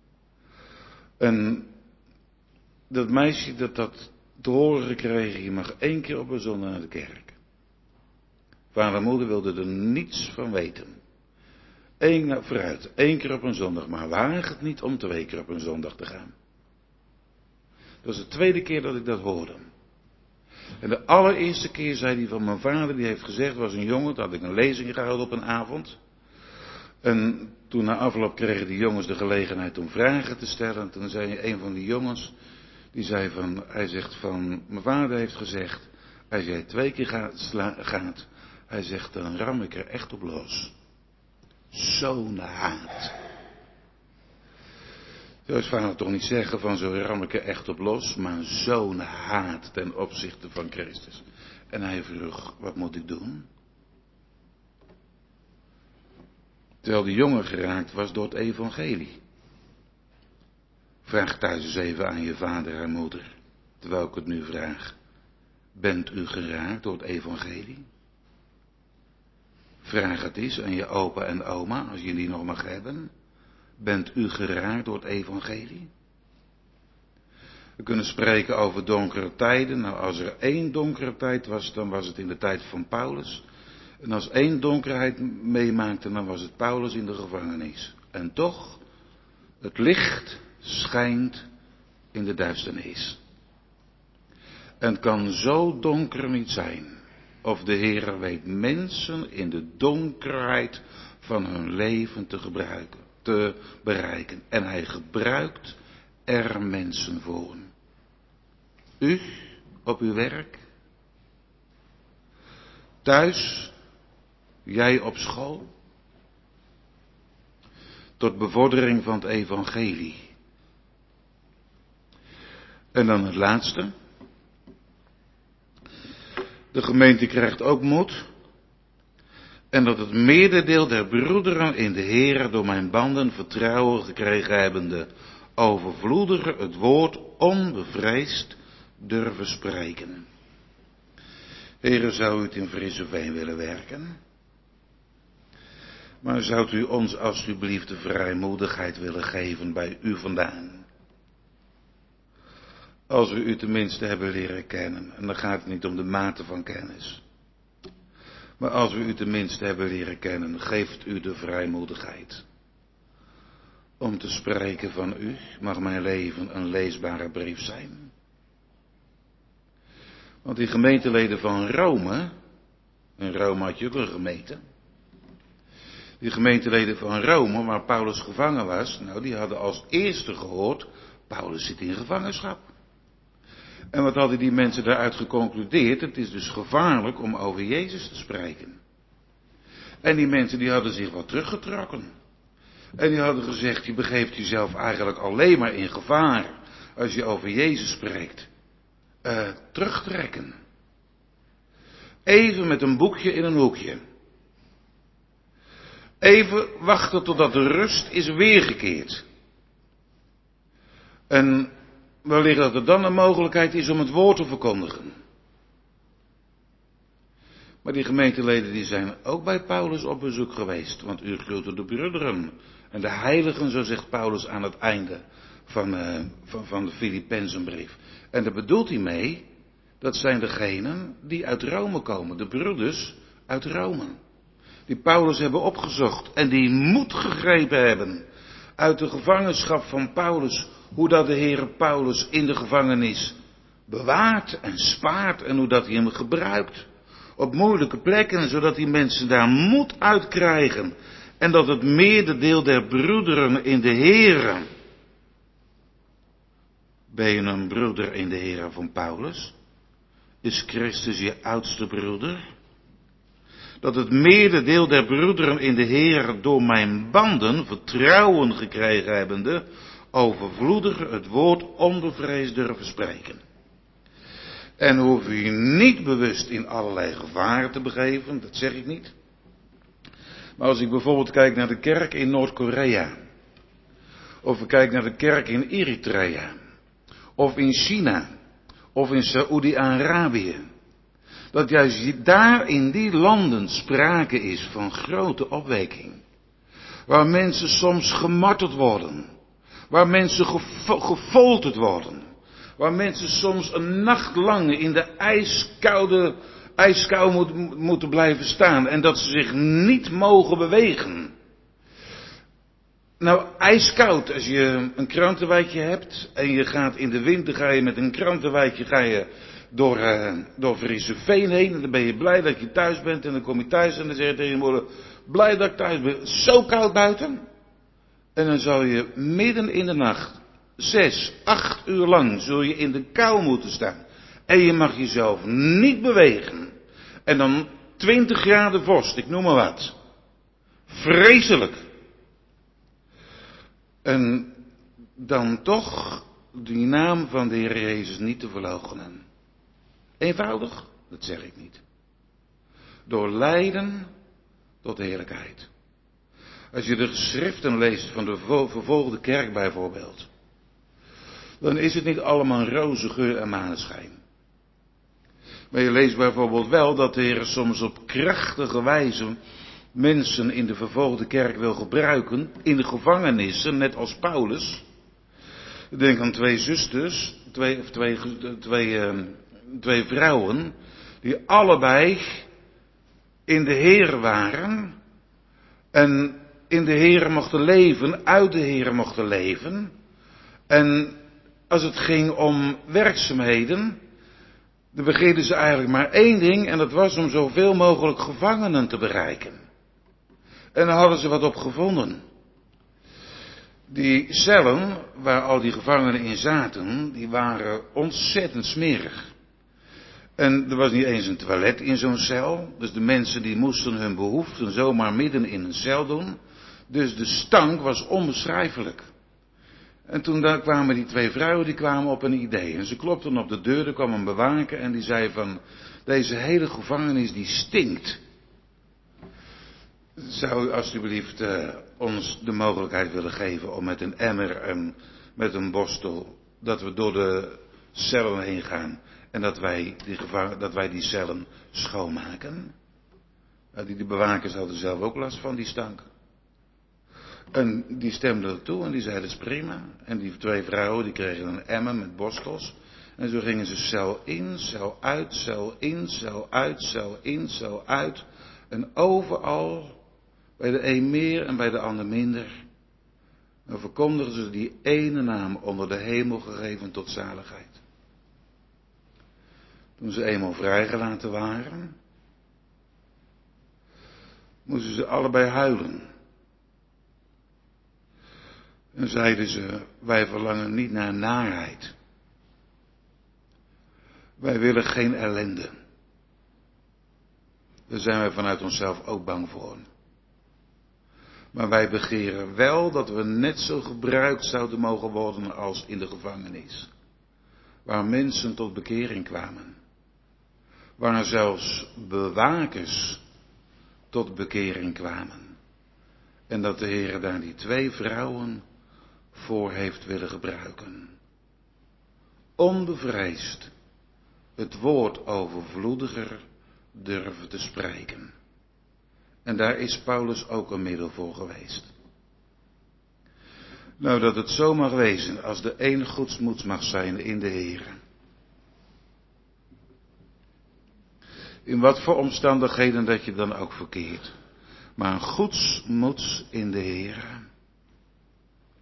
En dat meisje dat dat te horen gekregen, je mag één keer op een zondag naar de kerk. Vader en moeder wilden er niets van weten. Eén, nou, vooruit, één keer op een zondag, maar waag het niet om twee keer op een zondag te gaan. Dat was de tweede keer dat ik dat hoorde. En de allereerste keer zei hij van mijn vader, die heeft gezegd, was een jongen, toen had ik een lezing gehouden op een avond. En toen na afloop kregen die jongens de gelegenheid om vragen te stellen. En toen zei een van die jongens, die zei van, hij zegt van, mijn vader heeft gezegd, als jij twee keer gaat, sla, gaat hij zegt, dan ram ik er echt op los. Zo'n haat. Zou zijn vader toch niet zeggen van zo ram ik er echt op los, maar zo'n haat ten opzichte van Christus. En hij vroeg, wat moet ik doen? Terwijl die jongen geraakt was door het evangelie. Vraag thuis eens even aan je vader en moeder, terwijl ik het nu vraag. Bent u geraakt door het evangelie? Vraag het eens aan je opa en oma, als je die nog mag hebben. Bent u geraakt door het evangelie? We kunnen spreken over donkere tijden. Nou, als er één donkere tijd was, dan was het in de tijd van Paulus. En als één donkerheid meemaakte, dan was het Paulus in de gevangenis. En toch, het licht schijnt in de duisternis. En het kan zo donker niet zijn. Of de Heer weet mensen in de donkerheid van hun leven te gebruiken, te bereiken. En hij gebruikt er mensen voor. U op uw werk. Thuis. Jij op school. Tot bevordering van het evangelie. En dan het laatste. De gemeente krijgt ook moed. En dat het meerderdeel der broederen in de Heer door mijn banden vertrouwen gekregen hebbende overvloediger het woord onbevreesd durven spreken. Heere, zou u het in Vrisseveen willen werken? Maar zou u ons alsjeblieft de vrijmoedigheid willen geven bij u vandaan? Als we u tenminste hebben leren kennen, en dan gaat het niet om de mate van kennis. Maar als we u tenminste hebben leren kennen, geeft u de vrijmoedigheid. Om te spreken van u, mag mijn leven een leesbare brief zijn. Want die gemeenteleden van Rome, in Rome had je ook een gemeente. Die gemeenteleden van Rome, waar Paulus gevangen was, nou die hadden als eerste gehoord, Paulus zit in gevangenschap. En wat hadden die mensen daaruit geconcludeerd? Het is dus gevaarlijk om over Jezus te spreken. En die mensen die hadden zich wat teruggetrokken. En die hadden gezegd, je begeeft jezelf eigenlijk alleen maar in gevaar als je over Jezus spreekt. Uh, terugtrekken. Even met een boekje in een hoekje. Even wachten totdat de rust is weergekeerd. En wellicht dat er dan een mogelijkheid is om het woord te verkondigen. Maar die gemeenteleden die zijn ook bij Paulus op bezoek geweest. Want u groette de broederen en de heiligen, zo zegt Paulus aan het einde van, uh, van, van de Filippenzenbrief. En daar bedoelt hij mee, dat zijn degenen die uit Rome komen. De broeders uit Rome. Die Paulus hebben opgezocht en die moed gegrepen hebben uit de gevangenschap van Paulus, hoe dat de Heere Paulus in de gevangenis bewaart en spaart en hoe dat hij hem gebruikt op moeilijke plekken, zodat die mensen daar moed uit krijgen en dat het mededeel der broederen in de Heere. Ben je een broeder in de Heere van Paulus? Is Christus je oudste broeder? Dat het mededeel der broederen in de Heer door mijn banden vertrouwen gekregen hebbende, overvloediger het woord onbevreesd durven spreken. En hoef je niet bewust in allerlei gevaren te begeven, dat zeg ik niet. Maar als ik bijvoorbeeld kijk naar de kerk in Noord-Korea, of ik kijk naar de kerk in Eritrea, of in China, of in Saoedi-Arabië, dat juist daar in die landen sprake is van grote opwekking. Waar mensen soms gemarteld worden. Waar mensen gevo- gefolterd worden. Waar mensen soms een nacht lang in de ijskoude, ijskou moet, moeten blijven staan. En dat ze zich niet mogen bewegen. Nou, ijskoud, als je een krantenwijkje hebt en je gaat in de winter, ga je met een krantenwijkje ga je door, uh, door Frieseveen heen. En dan ben je blij dat je thuis bent en dan kom je thuis en dan zeg je tegen je moeder, blij dat ik thuis ben. Zo koud buiten. En dan zal je midden in de nacht, zes, acht uur lang, zul je in de kou moeten staan. En je mag jezelf niet bewegen. En dan twintig graden vorst, ik noem maar wat. Vreselijk. En dan toch die naam van de Heer Jezus niet te verloochenen. Eenvoudig? Dat zeg ik niet. Door lijden tot heerlijkheid. Als je de geschriften leest van de vervolgde kerk bijvoorbeeld, dan is het niet allemaal roze geur en maneschijn. Maar je leest bijvoorbeeld wel dat de Heer soms op krachtige wijze mensen in de vervolgde kerk wil gebruiken, in de gevangenissen, net als Paulus. Denk aan twee zusters, twee, of twee, twee, uh, twee vrouwen, die allebei in de Heer waren en in de Heer mochten leven, uit de Heer mochten leven. En als het ging om werkzaamheden, dan begrepen ze eigenlijk maar één ding, en dat was om zoveel mogelijk gevangenen te bereiken. En daar hadden ze wat op gevonden. Die cellen waar al die gevangenen in zaten, die waren ontzettend smerig. En er was niet eens een toilet in zo'n cel. Dus de mensen die moesten hun behoeften zomaar midden in een cel doen. Dus de stank was onbeschrijfelijk. En toen daar kwamen die twee vrouwen, die kwamen op een idee. En ze klopten op de deur, er kwam een bewaker en die zei van, deze hele gevangenis die stinkt. Zou u alstublieft uh, ons de mogelijkheid willen geven om met een emmer en met een borstel, dat we door de cellen heen gaan en dat wij die, gevang, dat wij die cellen schoonmaken? Uh, die, die bewakers hadden zelf ook last van die stank. En die stemden er toe en die zeiden, dat is prima. En die twee vrouwen die kregen een emmer met borstels. En zo gingen ze cel in, cel uit, cel in, cel uit, cel in, cel uit. En overal, bij de een meer en bij de ander minder, dan verkondigden ze die ene naam onder de hemel gegeven tot zaligheid. Toen ze eenmaal vrijgelaten waren, moesten ze allebei huilen. En zeiden ze, wij verlangen niet naar naarheid. Wij willen geen ellende. Daar zijn wij vanuit onszelf ook bang voor. Maar wij begeren wel dat we net zo gebruikt zouden mogen worden als in de gevangenis. Waar mensen tot bekering kwamen. Waar zelfs bewakers tot bekering kwamen. En dat de Heer daar die twee vrouwen voor heeft willen gebruiken. Onbevreesd het woord overvloediger durven te spreken. En daar is Paulus ook een middel voor geweest. Nou, dat het zo mag wezen als de een goedsmoeds mag zijn in de Heer. In wat voor omstandigheden dat je dan ook verkeert. Maar een goedsmoeds in de Heer.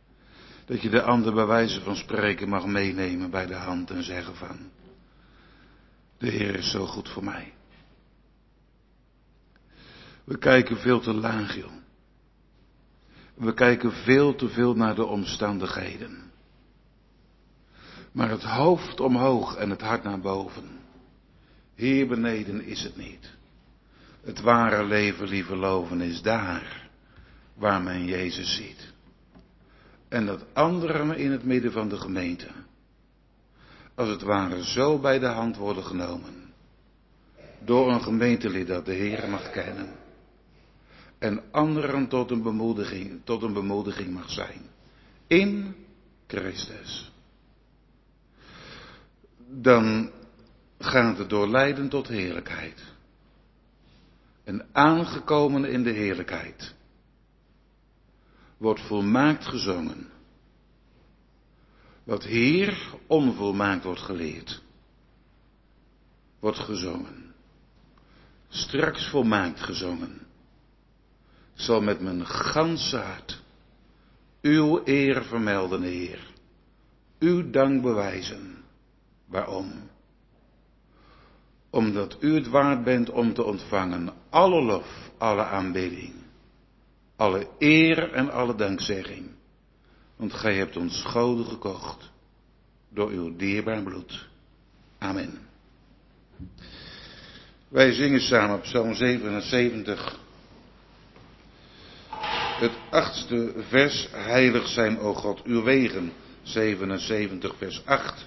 Dat je de ander bij wijze van spreken mag meenemen bij de hand en zeggen van, de Heer is zo goed voor mij. We kijken veel te laag, joh. We kijken veel te veel naar de omstandigheden. Maar het hoofd omhoog en het hart naar boven. Hier beneden is het niet. Het ware leven, lieve loven, is daar waar men Jezus ziet. En dat anderen in het midden van de gemeente, als het ware zo bij de hand worden genomen. Door een gemeentelid dat de Heer mag kennen. En anderen tot een bemoediging, tot een bemoediging mag zijn. In Christus. Dan gaat het door lijden tot heerlijkheid. En aangekomen in de heerlijkheid wordt volmaakt gezongen. Wat hier onvolmaakt wordt geleerd, wordt gezongen. Straks volmaakt gezongen. Ik zal met mijn ganse hart uw eer vermelden, Heer. Uw dank bewijzen. Waarom? Omdat u het waard bent om te ontvangen alle lof, alle aanbidding, alle eer en alle dankzegging. Want gij hebt ons goden gekocht door uw dierbaar bloed. Amen. Wij zingen samen Psalm zevenenzeventig. Het achtste vers, heilig zijn, o God, uw wegen. zevenenzeventig vers acht.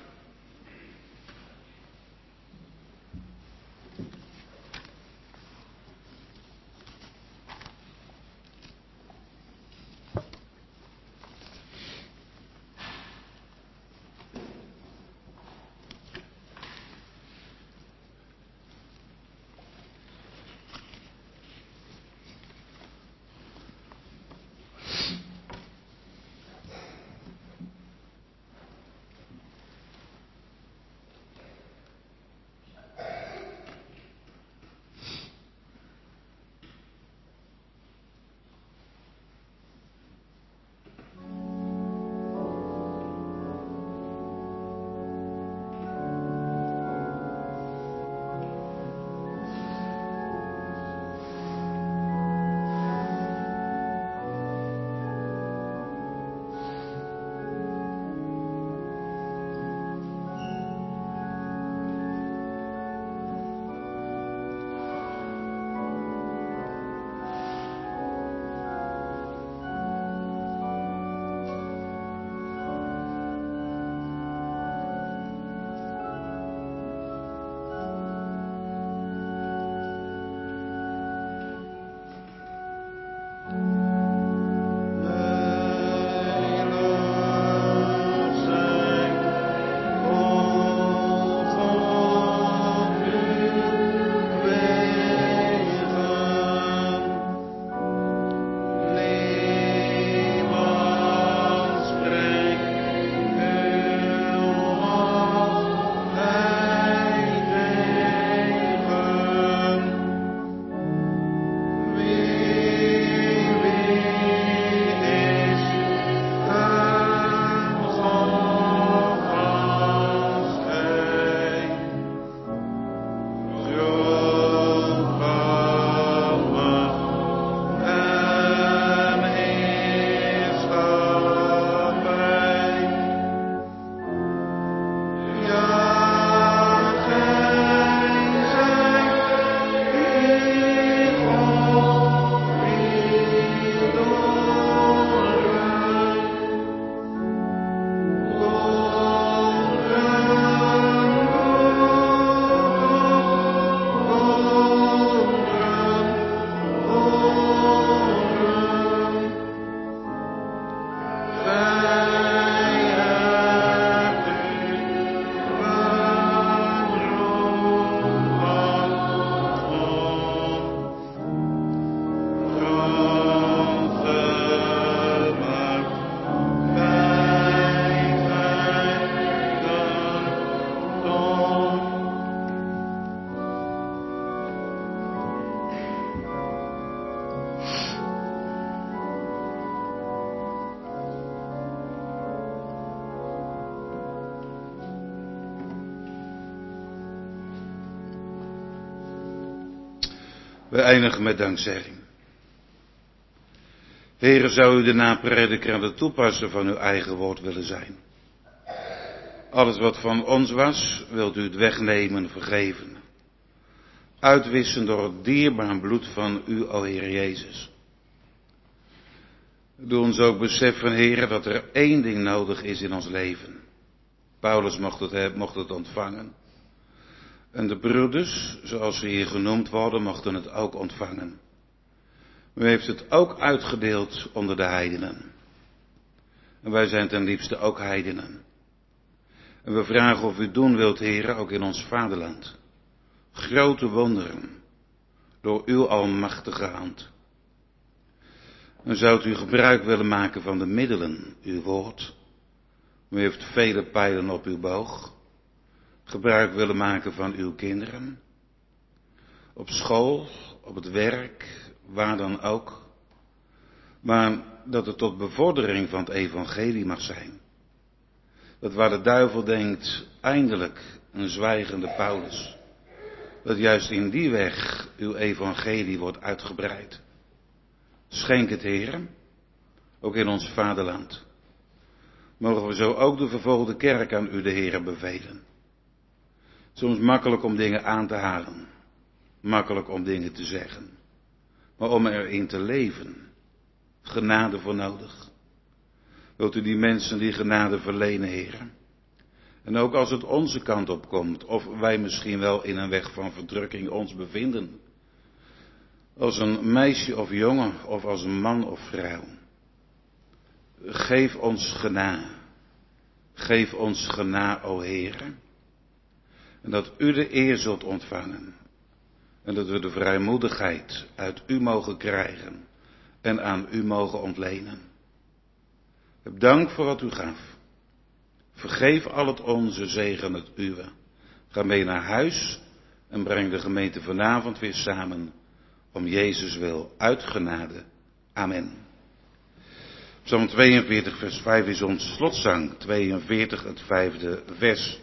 We eindigen met dankzegging. Heere, zou u de naprediker aan het toepassen van uw eigen woord willen zijn? Alles wat van ons was, wilt u het wegnemen, vergeven. Uitwissen door het dierbaar bloed van u, o Heer Jezus. Doe ons ook beseffen, Heere, dat er één ding nodig is in ons leven. Paulus mocht het, mocht het ontvangen. En de broeders, zoals ze hier genoemd worden, mochten het ook ontvangen. U heeft het ook uitgedeeld onder de heidenen. En wij zijn ten liefste ook heidenen. En we vragen of u doen wilt, Heere, ook in ons vaderland. Grote wonderen, door uw almachtige hand. En zou u gebruik willen maken van de middelen, uw woord. U heeft vele pijlen op uw boog. Gebruik willen maken van uw kinderen. Op school, op het werk, waar dan ook. Maar dat het tot bevordering van het evangelie mag zijn. Dat waar de duivel denkt, eindelijk een zwijgende Paulus. Dat juist in die weg uw evangelie wordt uitgebreid. Schenk het, Heere, ook in ons vaderland. Mogen we zo ook de vervolgde kerk aan u, de Heere, bevelen. Soms makkelijk om dingen aan te halen. Makkelijk om dingen te zeggen. Maar om erin te leven. Genade voor nodig. Wilt u die mensen die genade verlenen, Heere? En ook als het onze kant op komt, of wij misschien wel in een weg van verdrukking ons bevinden. Als een meisje of jongen, of als een man of vrouw. Geef ons genade. Geef ons genade, o Heere. En dat u de eer zult ontvangen. En dat we de vrijmoedigheid uit u mogen krijgen. En aan u mogen ontlenen. Heb dank voor wat u gaf. Vergeef al het onze, zegen het uwe. Ga mee naar huis en breng de gemeente vanavond weer samen. Om Jezus wil, uit genade. Amen. Psalm tweeënveertig vers vijf is ons slotzang. tweeënveertig het vijfde vers.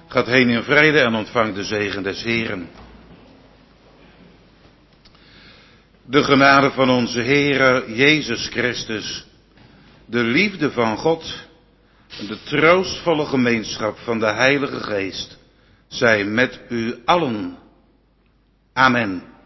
Gaat heen in vrede en ontvangt de zegen des Heren. De genade van onze Heere Jezus Christus, de liefde van God en de troostvolle gemeenschap van de Heilige Geest zij met u allen. Amen.